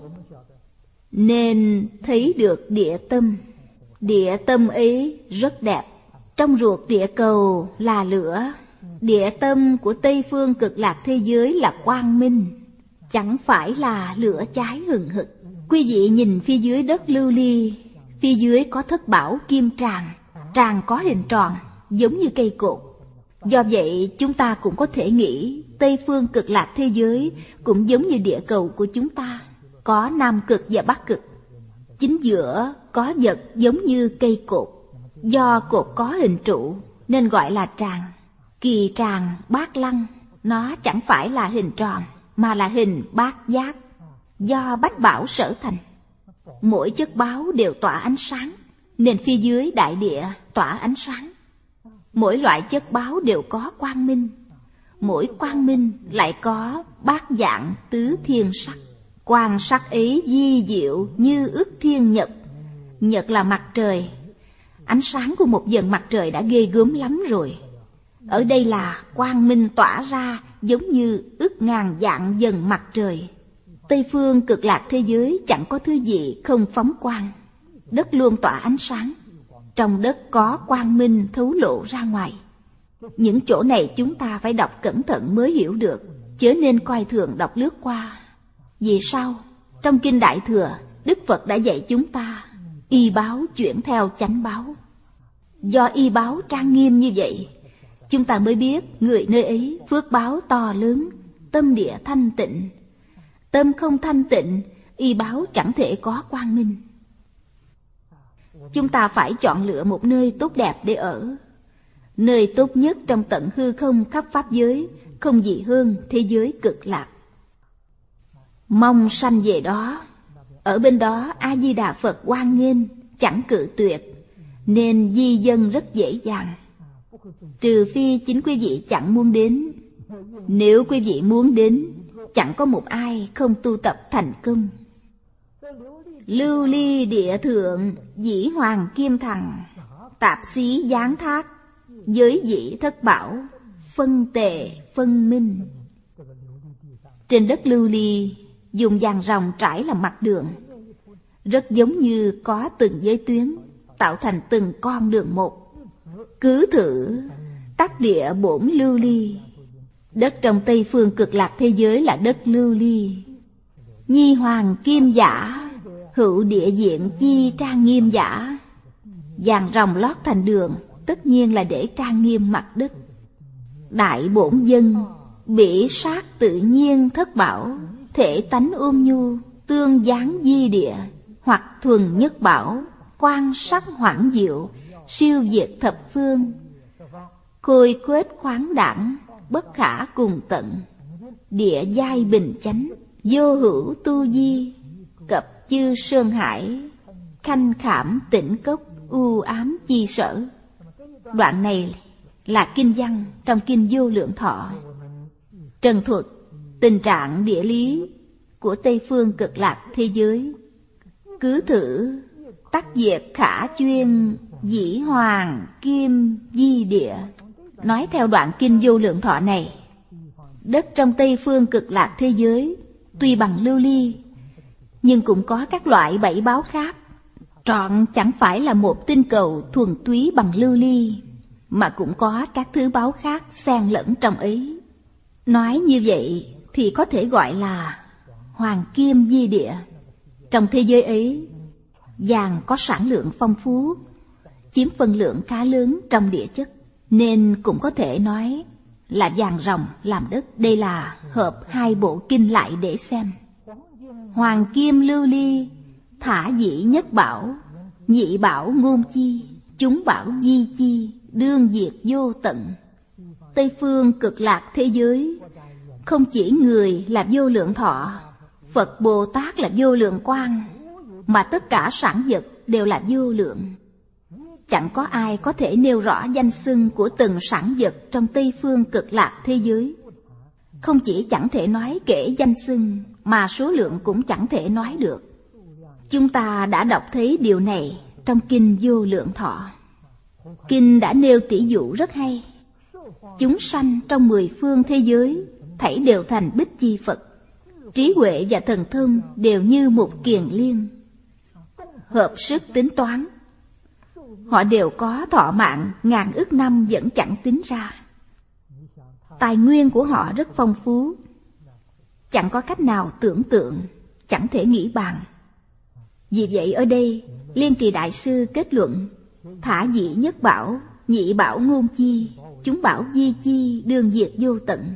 nên thấy được địa tâm. Địa tâm ấy rất đẹp. Trong ruột địa cầu là lửa. Địa tâm của Tây Phương Cực Lạc thế giới là quang minh, chẳng phải là lửa cháy hừng hực. Quý vị nhìn phía dưới đất lưu ly, phía dưới có thất bảo kim tràng. Tràng có hình tròn, giống như cây cột. Do vậy chúng ta cũng có thể nghĩ Tây Phương Cực Lạc thế giới cũng giống như địa cầu của chúng ta, có Nam Cực và Bắc Cực. Chính giữa có vật giống như cây cột. Do cột có hình trụ nên gọi là tràng. Kỳ tràng bát lăng, nó chẳng phải là hình tròn mà là hình bát giác, do bách bảo sở thành. Mỗi chất báo đều tỏa ánh sáng, nên phía dưới đại địa tỏa ánh sáng. Mỗi loại chất báo đều có quang minh. Mỗi quang minh lại có bát dạng tứ thiên sắc. Quang sắc ấy di diệu như ức thiên nhật. Nhật là mặt trời. Ánh sáng của một dần mặt trời đã ghê gớm lắm rồi. Ở đây là quang minh tỏa ra giống như ức ngàn vạn dần mặt trời. Tây Phương Cực Lạc thế giới chẳng có thứ gì không phóng quang. Đất luôn tỏa ánh sáng. Trong đất có quang minh thấu lộ ra ngoài. Những chỗ này chúng ta phải đọc cẩn thận mới hiểu được, chớ nên coi thường đọc lướt qua. Vì sao? Trong Kinh Đại Thừa, Đức Phật đã dạy chúng ta y báo chuyển theo chánh báo. Do y báo trang nghiêm như vậy, chúng ta mới biết người nơi ấy phước báo to lớn, tâm địa thanh tịnh. Tâm không thanh tịnh, y báo chẳng thể có quang minh. Chúng ta phải chọn lựa một nơi tốt đẹp để ở. Nơi tốt nhất trong tận hư không khắp pháp giới, không gì hơn thế giới Cực Lạc. Mong sanh về đó. Ở bên đó A-di-đà Phật hoan nghênh, chẳng cự tuyệt, nên di dân rất dễ dàng. Trừ phi chính quý vị chẳng muốn đến. Nếu quý vị muốn đến, chẳng có một ai không tu tập thành công. Lưu ly địa thượng, dĩ hoàng kim thằng, tạp xí giáng thác, giới dĩ thất bảo, phân tề phân minh. Trên đất lưu ly, dùng vàng ròng trải làm mặt đường, rất giống như có từng giới tuyến, tạo thành từng con đường một. Cứ thử tắc địa bổn lưu ly. Đất trong Tây Phương Cực Lạc thế giới là đất lưu ly. Nhi hoàng kim giả, hữu địa diện chi trang nghiêm giả. Vàng ròng lót thành đường, tất nhiên là để trang nghiêm mặt đất. Đại bổn dân, bỉ sát tự nhiên thất bảo, thể tánh ôn nhu, tương giáng di địa, hoặc thuần nhất bảo, quan sắc hoảng diệu, siêu diệt thập phương. Khôi khuếch khoáng đẳng, bất khả cùng tận. Địa giai bình chánh, vô hữu tu di, cập chư sơn hải, khanh khảm tĩnh cốc, u ám chi sở. Đoạn này là kinh văn trong Kinh Vô Lượng Thọ, trần thuật tình trạng địa lý của Tây Phương Cực Lạc thế giới. Cứ thử tắc diệt khả chuyên, dĩ hoàng kim di địa. Nói theo đoạn Kinh Vô Lượng Thọ này, Đất trong Tây Phương Cực Lạc thế giới tuy bằng lưu ly, nhưng cũng có các loại bảy báu khác. Trọn chẳng phải là một tinh cầu thuần túy bằng lưu ly, mà cũng có các thứ báu khác xen lẫn trong ấy. Nói như vậy thì có thể gọi là hoàng kim di địa. Trong thế giới ấy, vàng có sản lượng phong phú, chiếm phần lượng khá lớn trong địa chất, nên cũng có thể nói là vàng ròng làm đất. Đây là hợp hai bộ kinh lại để xem. Hoàng kim lưu ly, thả dĩ nhất bảo, nhị bảo ngôn chi, chúng bảo di chi, đương diệt vô tận. Tây Phương Cực Lạc thế giới, không chỉ người là vô lượng thọ, Phật Bồ Tát là vô lượng quang, mà tất cả sản vật đều là vô lượng. Chẳng có ai có thể nêu rõ danh xưng của từng sản vật trong Tây Phương Cực Lạc thế giới. Không chỉ chẳng thể nói kể danh xưng, mà số lượng cũng chẳng thể nói được. Chúng ta đã đọc thấy điều này trong Kinh Vô Lượng Thọ. Kinh đã nêu tỷ dụ rất hay. Chúng sanh trong mười phương thế giới thảy đều thành Bích Chi Phật. Trí huệ và thần thông đều như một kiền liên, hợp sức tính toán. Họ đều có thọ mạng ngàn ức năm vẫn chẳng tính ra. Tài nguyên của họ rất phong phú, chẳng có cách nào tưởng tượng, chẳng thể nghĩ bàn. Vì vậy ở đây Liên Trì Đại Sư kết luận: thả dĩ nhất bảo, nhị bảo ngôn chi, chúng bảo di chi, đương diệt vô tận.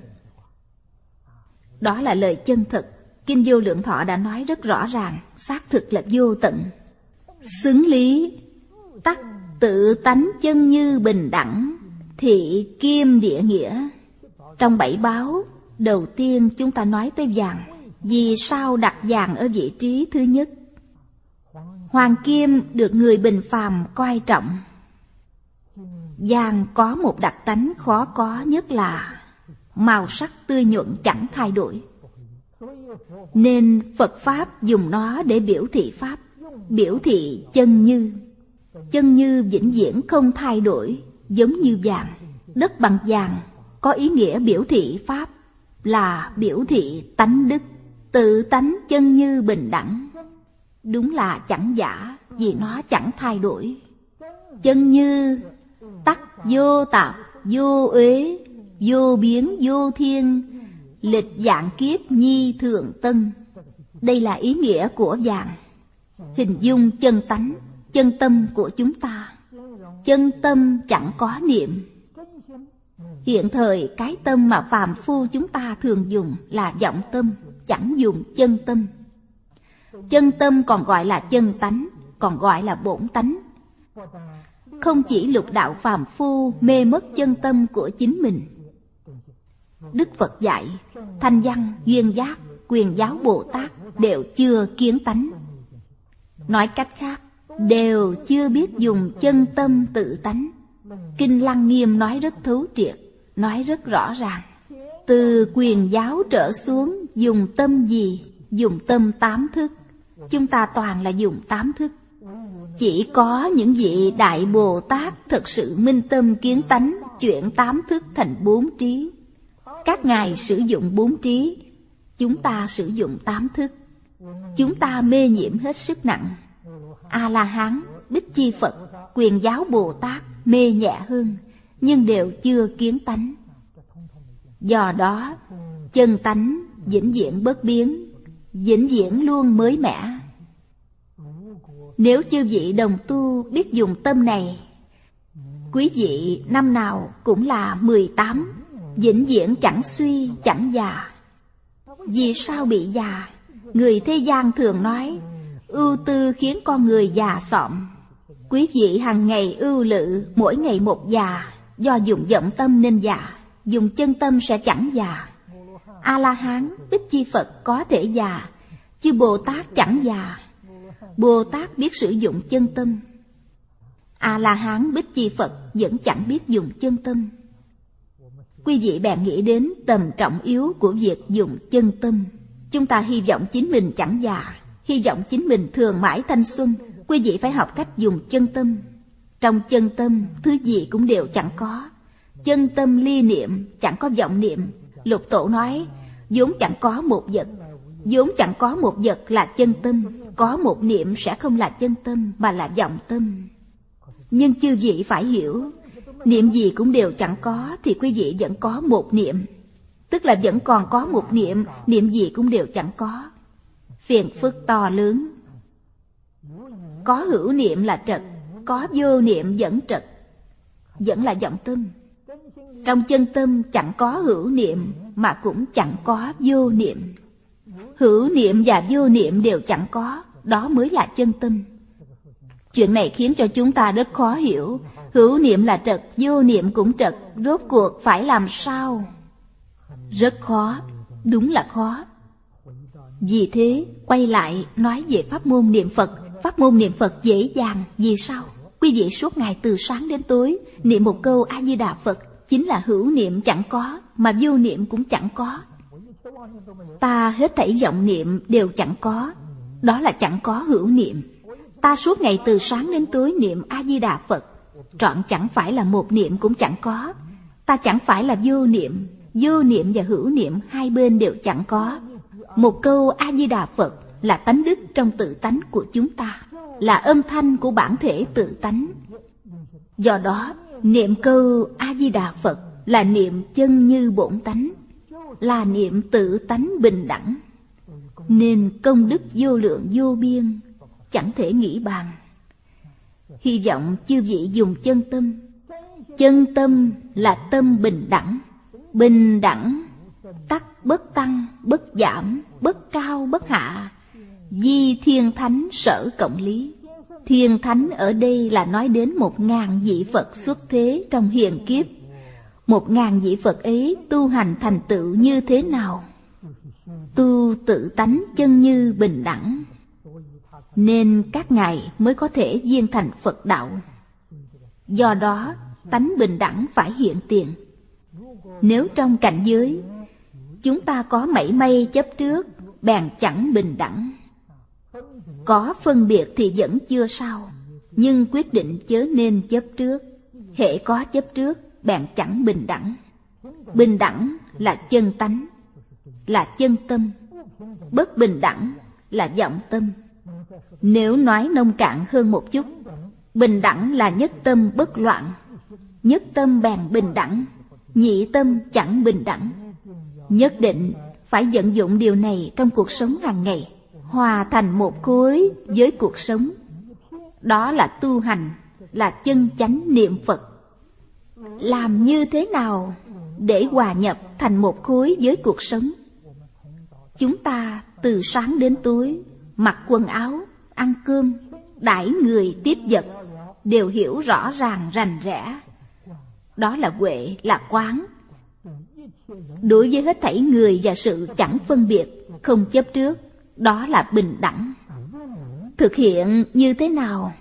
Đó là lời chân thật. Kinh Vô Lượng Thọ đã nói rất rõ ràng, xác thực là vô tận. Xứng lý, tắc tự tánh chân như bình đẳng, thị kim địa nghĩa. Trong bảy báo, đầu tiên chúng ta nói tới vàng. Vì sao đặt vàng ở vị trí thứ nhất? Hoàng kim được người bình phàm coi trọng. Vàng có một đặc tánh khó có nhất là màu sắc tươi nhuận chẳng thay đổi. Nên Phật Pháp dùng nó để biểu thị Pháp, biểu thị chân như. Chân như vĩnh viễn không thay đổi, giống như vàng. Đất bằng vàng có ý nghĩa biểu thị Pháp, là biểu thị tánh đức. Tự tánh chân như bình đẳng, đúng là chẳng giả, vì nó chẳng thay đổi. Chân như tắc vô tạp, vô uế, vô biến, vô thiên, lịch vạn kiếp nhi thượng tân. Đây là ý nghĩa của vàng, hình dung chân tánh, chân tâm của chúng ta. Chân tâm chẳng có niệm. Hiện thời cái tâm mà phàm phu chúng ta thường dùng là vọng tâm, chẳng dùng chân tâm. Chân tâm còn gọi là chân tánh, còn gọi là bổn tánh. Không chỉ lục đạo phàm phu mê mất chân tâm của chính mình. Đức Phật dạy, Thanh Văn, Duyên Giác, Quyền Giáo Bồ Tát đều chưa kiến tánh. Nói cách khác, đều chưa biết dùng chân tâm tự tánh. Kinh Lăng Nghiêm nói rất thấu triệt, nói rất rõ ràng. Từ Quyền Giáo trở xuống dùng tâm gì? Dùng tâm tám thức. Chúng ta toàn là dùng tám thức. Chỉ có những vị Đại Bồ Tát thực sự minh tâm kiến tánh, chuyển tám thức thành bốn trí. Các ngài sử dụng bốn trí, chúng ta sử dụng tám thức. Chúng ta mê nhiễm hết sức nặng. A-la-hán, Bích Chi Phật, Quyền Giáo Bồ Tát mê nhẹ hơn, nhưng đều chưa kiến tánh. Do đó, chân tánh vĩnh viễn bất biến, vĩnh viễn luôn mới mẻ. Nếu chư vị đồng tu biết dùng tâm này, quý vị năm nào cũng là mười tám, vĩnh viễn chẳng suy, chẳng già. Vì sao bị già? Người thế gian thường nói, ưu tư khiến con người già sọm. Quý vị hàng ngày ưu lự, mỗi ngày một già, do dùng vọng tâm nên già, dùng chân tâm sẽ chẳng già. A-la-hán, Bích Chi Phật có thể già, chứ Bồ Tát chẳng già. Bồ Tát biết sử dụng chân tâm. A-la-hán, Bích Chi Phật vẫn chẳng biết dùng chân tâm. Quý vị bèn nghĩ đến tầm trọng yếu của việc dùng chân tâm. Chúng ta hy vọng chính mình chẳng già, hy vọng chính mình thường mãi thanh xuân. Quý vị phải học cách dùng chân tâm. Trong chân tâm, thứ gì cũng đều chẳng có. Chân tâm ly niệm, chẳng có vọng niệm. Lục Tổ nói, vốn chẳng có một vật, vốn chẳng có một vật là chân tâm, có một niệm sẽ không là chân tâm mà là vọng tâm. Nhưng chư vị phải hiểu, niệm gì cũng đều chẳng có thì quý vị vẫn có một niệm, tức là vẫn còn có một niệm, niệm gì cũng đều chẳng có. Phiền phức to lớn. Có hữu niệm là trật, có vô niệm vẫn trật, vẫn là vọng tâm. Trong chân tâm chẳng có hữu niệm mà cũng chẳng có vô niệm. Hữu niệm và vô niệm đều chẳng có, đó mới là chân tâm. Chuyện này khiến cho chúng ta rất khó hiểu. Hữu niệm là trật, vô niệm cũng trật, rốt cuộc phải làm sao? Rất khó, đúng là khó. Vì thế, quay lại nói về pháp môn niệm Phật. Pháp môn niệm Phật dễ dàng, vì sao? Quý vị suốt ngày từ sáng đến tối niệm một câu A-di-đà Phật, chính là hữu niệm chẳng có, mà vô niệm cũng chẳng có. Ta hết thảy vọng niệm đều chẳng có, đó là chẳng có hữu niệm. Ta suốt ngày từ sáng đến tối niệm A-di-đà Phật, trọn chẳng phải là một niệm cũng chẳng có. Ta chẳng phải là vô niệm, vô niệm và hữu niệm hai bên đều chẳng có. Một câu A-di-đà Phật là tánh đức trong tự tánh của chúng ta, là âm thanh của bản thể tự tánh. Do đó, niệm câu A-di-đà Phật là niệm chân như bổn tánh, là niệm tự tánh bình đẳng, nên công đức vô lượng vô biên, chẳng thể nghĩ bàn. Hy vọng chư vị dùng chân tâm. Chân tâm là tâm bình đẳng. Bình đẳng, tắc bất tăng, bất giảm, bất cao, bất hạ, di thiên thánh sở cộng lý. Thiên thánh ở đây là nói đến một ngàn vị Phật xuất thế trong hiền kiếp. Một ngàn vị Phật ấy tu hành thành tựu như thế nào? Tu tự tánh chân như bình đẳng, nên các ngài mới có thể viên thành Phật đạo. Do đó, tánh bình đẳng phải hiện tiền. Nếu trong cảnh giới chúng ta có mảy may chấp trước, bèn chẳng bình đẳng. Có phân biệt thì vẫn chưa sao, nhưng quyết định chớ nên chấp trước. Hễ có chấp trước, bèn chẳng bình đẳng. Bình đẳng là chân tánh, là chân tâm. Bất bình đẳng là vọng tâm. Nếu nói nông cạn hơn một chút, bình đẳng là nhất tâm bất loạn. Nhất tâm bèn bình đẳng, nhị tâm chẳng bình đẳng. Nhất định phải vận dụng điều này trong cuộc sống hàng ngày, hòa thành một khối với cuộc sống. Đó là tu hành, là chân chánh niệm Phật. Làm như thế nào để hòa nhập thành một khối với cuộc sống? Chúng ta từ sáng đến tối, mặc quần áo, ăn cơm, đãi người tiếp vật, đều hiểu rõ ràng rành rẽ. Đó là huệ, là quán. Đối với hết thảy người và sự chẳng phân biệt, không chấp trước, đó là bình đẳng. Thực hiện như thế nào?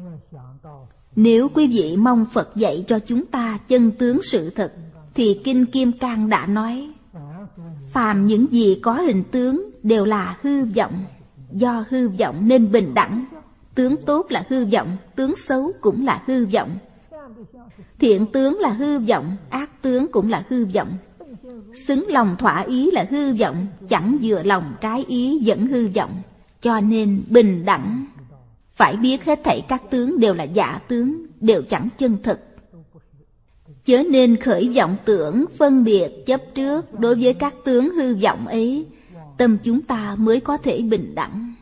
Nếu quý vị mong Phật dạy cho chúng ta chân tướng sự thật, thì Kinh Kim Cang đã nói, phàm những gì có hình tướng đều là hư vọng. Do hư vọng nên bình đẳng. Tướng tốt là hư vọng, tướng xấu cũng là hư vọng. Thiện tướng là hư vọng, ác tướng cũng là hư vọng. Xứng lòng thỏa ý là hư vọng, chẳng vừa lòng trái ý vẫn hư vọng. Cho nên bình đẳng. Phải biết hết thảy các tướng đều là giả tướng, đều chẳng chân thực. Chớ nên khởi vọng tưởng phân biệt chấp trước đối với các tướng hư vọng ấy, tâm chúng ta mới có thể bình đẳng.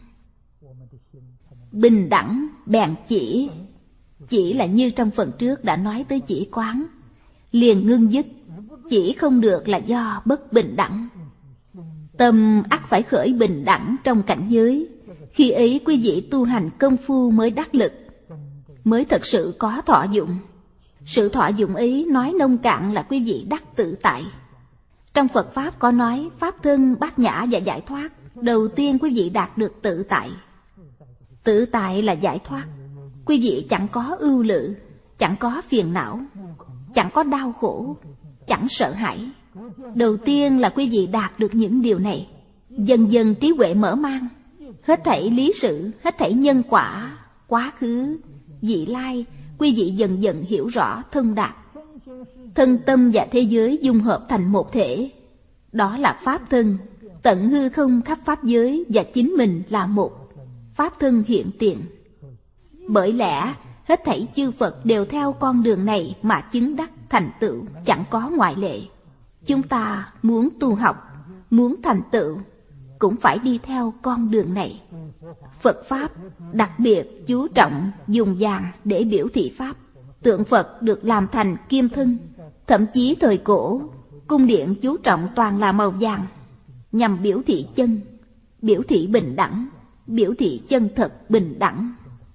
Bình đẳng bèn chỉ. Chỉ là như trong phần trước đã nói tới chỉ quán, liền ngưng dứt. Chỉ không được là do bất bình đẳng. Tâm ắt phải khởi bình đẳng trong cảnh giới. Khi ấy quý vị tu hành công phu mới đắc lực, mới thật sự có thọ dụng. Sự thọ dụng ấy nói nông cạn là quý vị đắc tự tại. Trong Phật Pháp có nói Pháp thân, bát nhã và giải thoát. Đầu tiên quý vị đạt được tự tại. Tự tại là giải thoát. Quý vị chẳng có ưu lự, chẳng có phiền não, chẳng có đau khổ, chẳng sợ hãi. Đầu tiên là quý vị đạt được những điều này. Dần dần trí huệ mở mang. Hết thảy lý sự, hết thảy nhân quả, quá khứ, vị lai, quý vị dần dần hiểu rõ thông đạt. Thân tâm và thế giới dung hợp thành một thể. Đó là pháp thân, tận hư không khắp pháp giới và chính mình là một, pháp thân hiện tiền. Bởi lẽ hết thảy chư Phật đều theo con đường này mà chứng đắc thành tựu, chẳng có ngoại lệ. Chúng ta muốn tu học, muốn thành tựu cũng phải đi theo con đường này. Phật Pháp đặc biệt chú trọng dùng vàng để biểu thị Pháp. Tượng Phật được làm thành kim thân. Thậm chí thời cổ, cung điện chú trọng toàn là màu vàng, nhằm biểu thị chân, biểu thị bình đẳng, biểu thị chân thật bình đẳng.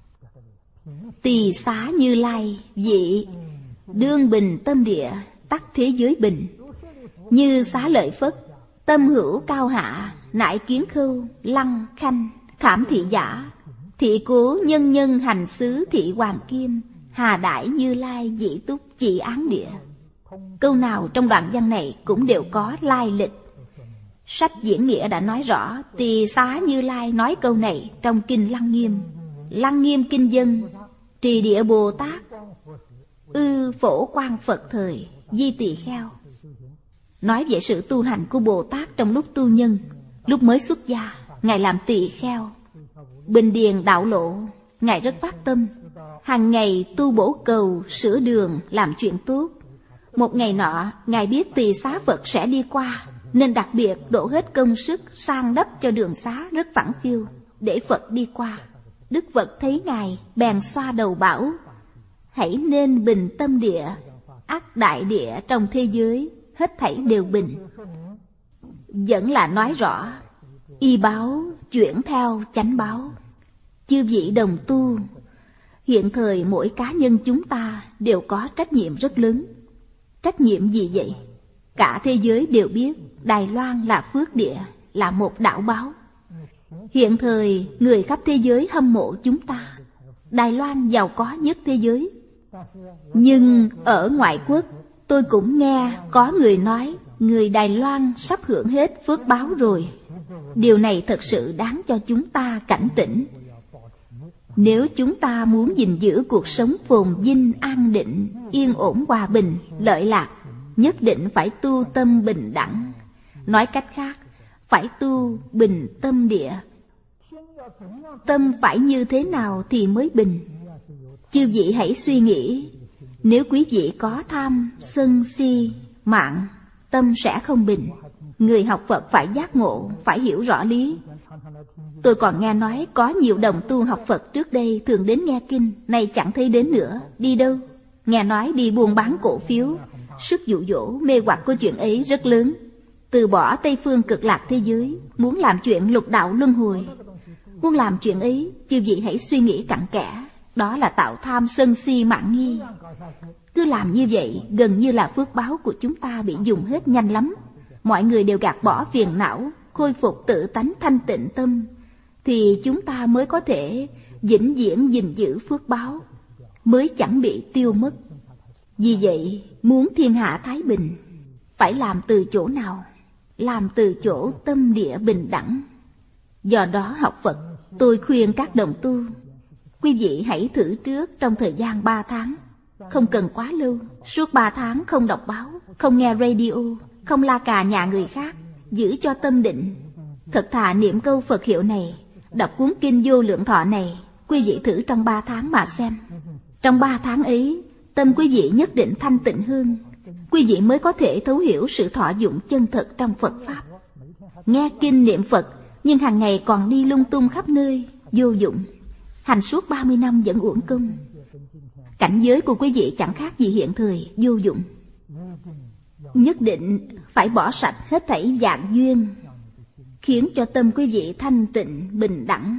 Tỳ xá Như Lai vị đương bình tâm địa, tắc thế giới bình. Như xá lợi Phất, tâm hữu cao hạ, nại kiến khưu, lăng khanh, khảm thị giả, thị cố nhân nhân hành xứ thị hoàng kim, hà đại Như Lai dị túc chỉ án địa. Câu nào trong đoạn văn này cũng đều có lai lịch. Sách diễn nghĩa đã nói rõ, Tỳ xá Như Lai nói câu này trong kinh Lăng Nghiêm. Lăng Nghiêm kinh dân, Trì Địa Bồ Tát ư phổ quang Phật thời Di Tỳ Kheo, nói về sự tu hành của Bồ Tát trong lúc tu nhân. Lúc mới xuất gia, Ngài làm tỳ kheo. Bình điền đạo lộ, Ngài rất phát tâm, hàng ngày tu bổ cầu, sửa đường, làm chuyện tốt. Một ngày nọ, Ngài biết tỳ xá Phật sẽ đi qua, nên đặc biệt đổ hết công sức san đắp cho đường xá rất phẳng phiu, để Phật đi qua. Đức Phật thấy Ngài, bèn xoa đầu bảo: hãy nên bình tâm địa, ắt đại địa trong thế giới, hết thảy đều bình. Vẫn là nói rõ, y báo chuyển theo chánh báo. Chư vị đồng tu, hiện thời mỗi cá nhân chúng ta đều có trách nhiệm rất lớn. Trách nhiệm gì vậy? Cả thế giới đều biết Đài Loan là phước địa, là một đảo báo. Hiện thời người khắp thế giới hâm mộ chúng ta. Đài Loan giàu có nhất thế giới. Nhưng ở ngoại quốc, tôi cũng nghe có người nói người Đài Loan sắp hưởng hết phước báo rồi. Điều này thật sự đáng cho chúng ta cảnh tỉnh. Nếu chúng ta muốn gìn giữ cuộc sống phồn vinh, an định, yên ổn, hòa bình, lợi lạc, nhất định phải tu tâm bình đẳng. Nói cách khác, phải tu bình tâm địa. Tâm phải như thế nào thì mới bình? Chư vị hãy suy nghĩ, nếu quý vị có tham, sân, si, mạn, tâm sẽ không bình. Người học Phật phải giác ngộ, phải hiểu rõ lý. Tôi còn nghe nói có nhiều đồng tu học Phật trước đây thường đến nghe kinh, nay chẳng thấy đến nữa. Đi đâu? Nghe nói đi buôn bán cổ phiếu. Sức dụ dỗ, mê hoặc của chuyện ấy rất lớn. Từ bỏ Tây phương cực lạc thế giới, muốn làm chuyện lục đạo luân hồi. Muốn làm chuyện ấy, chư vị hãy suy nghĩ cặn kẽ. Đó là tạo tham sân si mạn nghi. Cứ làm như vậy, gần như là phước báo của chúng ta bị dùng hết nhanh lắm. Mọi người đều gạt bỏ phiền não, khôi phục tự tánh thanh tịnh tâm, thì chúng ta mới có thể vĩnh viễn gìn giữ phước báo, mới chẳng bị tiêu mất. Vì vậy, muốn thiên hạ thái bình, phải làm từ chỗ nào? Làm từ chỗ tâm địa bình đẳng. Do đó học Phật, tôi khuyên các đồng tu, quý vị hãy thử trước trong thời gian ba tháng. Không cần quá lâu, suốt ba tháng không đọc báo, không nghe radio, không la cà nhà người khác, giữ cho tâm định. Thật thà niệm câu Phật hiệu này, đọc cuốn kinh Vô Lượng Thọ này, quý vị thử trong ba tháng mà xem. Trong ba tháng ấy, tâm quý vị nhất định thanh tịnh hơn. Quý vị mới có thể thấu hiểu sự thọ dụng chân thật trong Phật Pháp. Nghe kinh niệm Phật, nhưng hàng ngày còn đi lung tung khắp nơi, vô dụng. Hành suốt ba mươi năm vẫn uổng công. Cảnh giới của quý vị chẳng khác gì hiện thời, vô dụng. Nhất định phải bỏ sạch hết thảy dạng duyên, khiến cho tâm quý vị thanh tịnh, bình đẳng.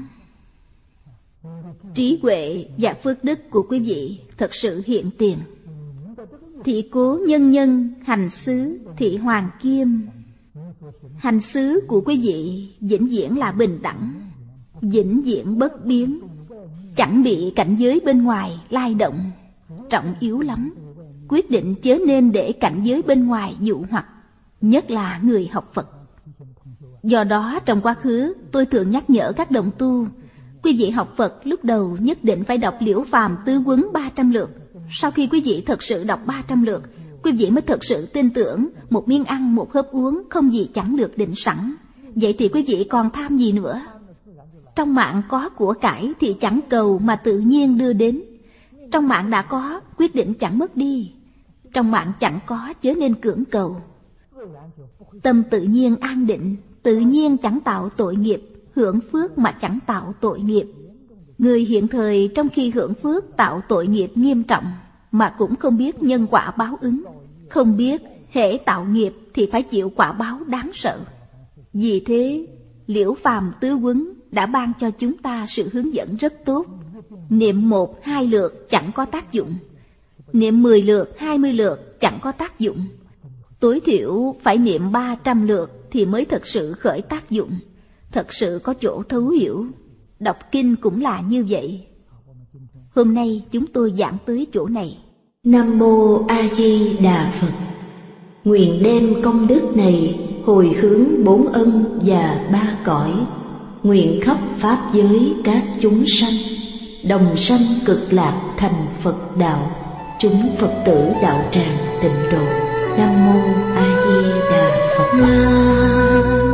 Trí huệ và phước đức của quý vị thật sự hiện tiền. Thị cố nhân nhân hành xứ thị hoàng kim. Hành xứ của quý vị vĩnh viễn là bình đẳng, vĩnh viễn bất biến, chẳng bị cảnh giới bên ngoài lay động. Trọng yếu lắm, quyết định chớ nên để cảnh giới bên ngoài dụ hoặc, nhất là người học Phật. Do đó trong quá khứ tôi thường nhắc nhở các đồng tu, quý vị học Phật lúc đầu nhất định phải đọc Liễu Phàm Tứ Quấn ba trăm lượt. Sau khi quý vị thật sự đọc ba trăm lượt, quý vị mới thực sự tin tưởng một miếng ăn, một hớp uống không gì chẳng được định sẵn. Vậy thì quý vị còn tham gì nữa? Trong mạng có của cải thì chẳng cầu mà tự nhiên đưa đến. Trong mạng đã có, quyết định chẳng mất đi. Trong mạng chẳng có, chớ nên cưỡng cầu. Tâm tự nhiên an định, tự nhiên chẳng tạo tội nghiệp, hưởng phước mà chẳng tạo tội nghiệp. Người hiện thời trong khi hưởng phước tạo tội nghiệp nghiêm trọng, mà cũng không biết nhân quả báo ứng, không biết hễ tạo nghiệp thì phải chịu quả báo đáng sợ. Vì thế, Liễu Phàm Tứ Huấn đã ban cho chúng ta sự hướng dẫn rất tốt. Niệm một, hai lượt chẳng có tác dụng. Niệm mười lượt, hai mươi lượt chẳng có tác dụng. Tối thiểu phải niệm ba trăm lượt thì mới thật sự khởi tác dụng, thật sự có chỗ thấu hiểu. Đọc kinh cũng là như vậy. Hôm nay chúng tôi giảng tới chỗ này. Nam Mô A Di Đà Phật. Nguyện đem công đức này hồi hướng bốn ân và ba cõi, nguyện khắp pháp giới các chúng sanh đồng sanh cực lạc thành Phật đạo, chúng Phật tử đạo tràng tịnh độ. Nam Mô A Di Đà Phật.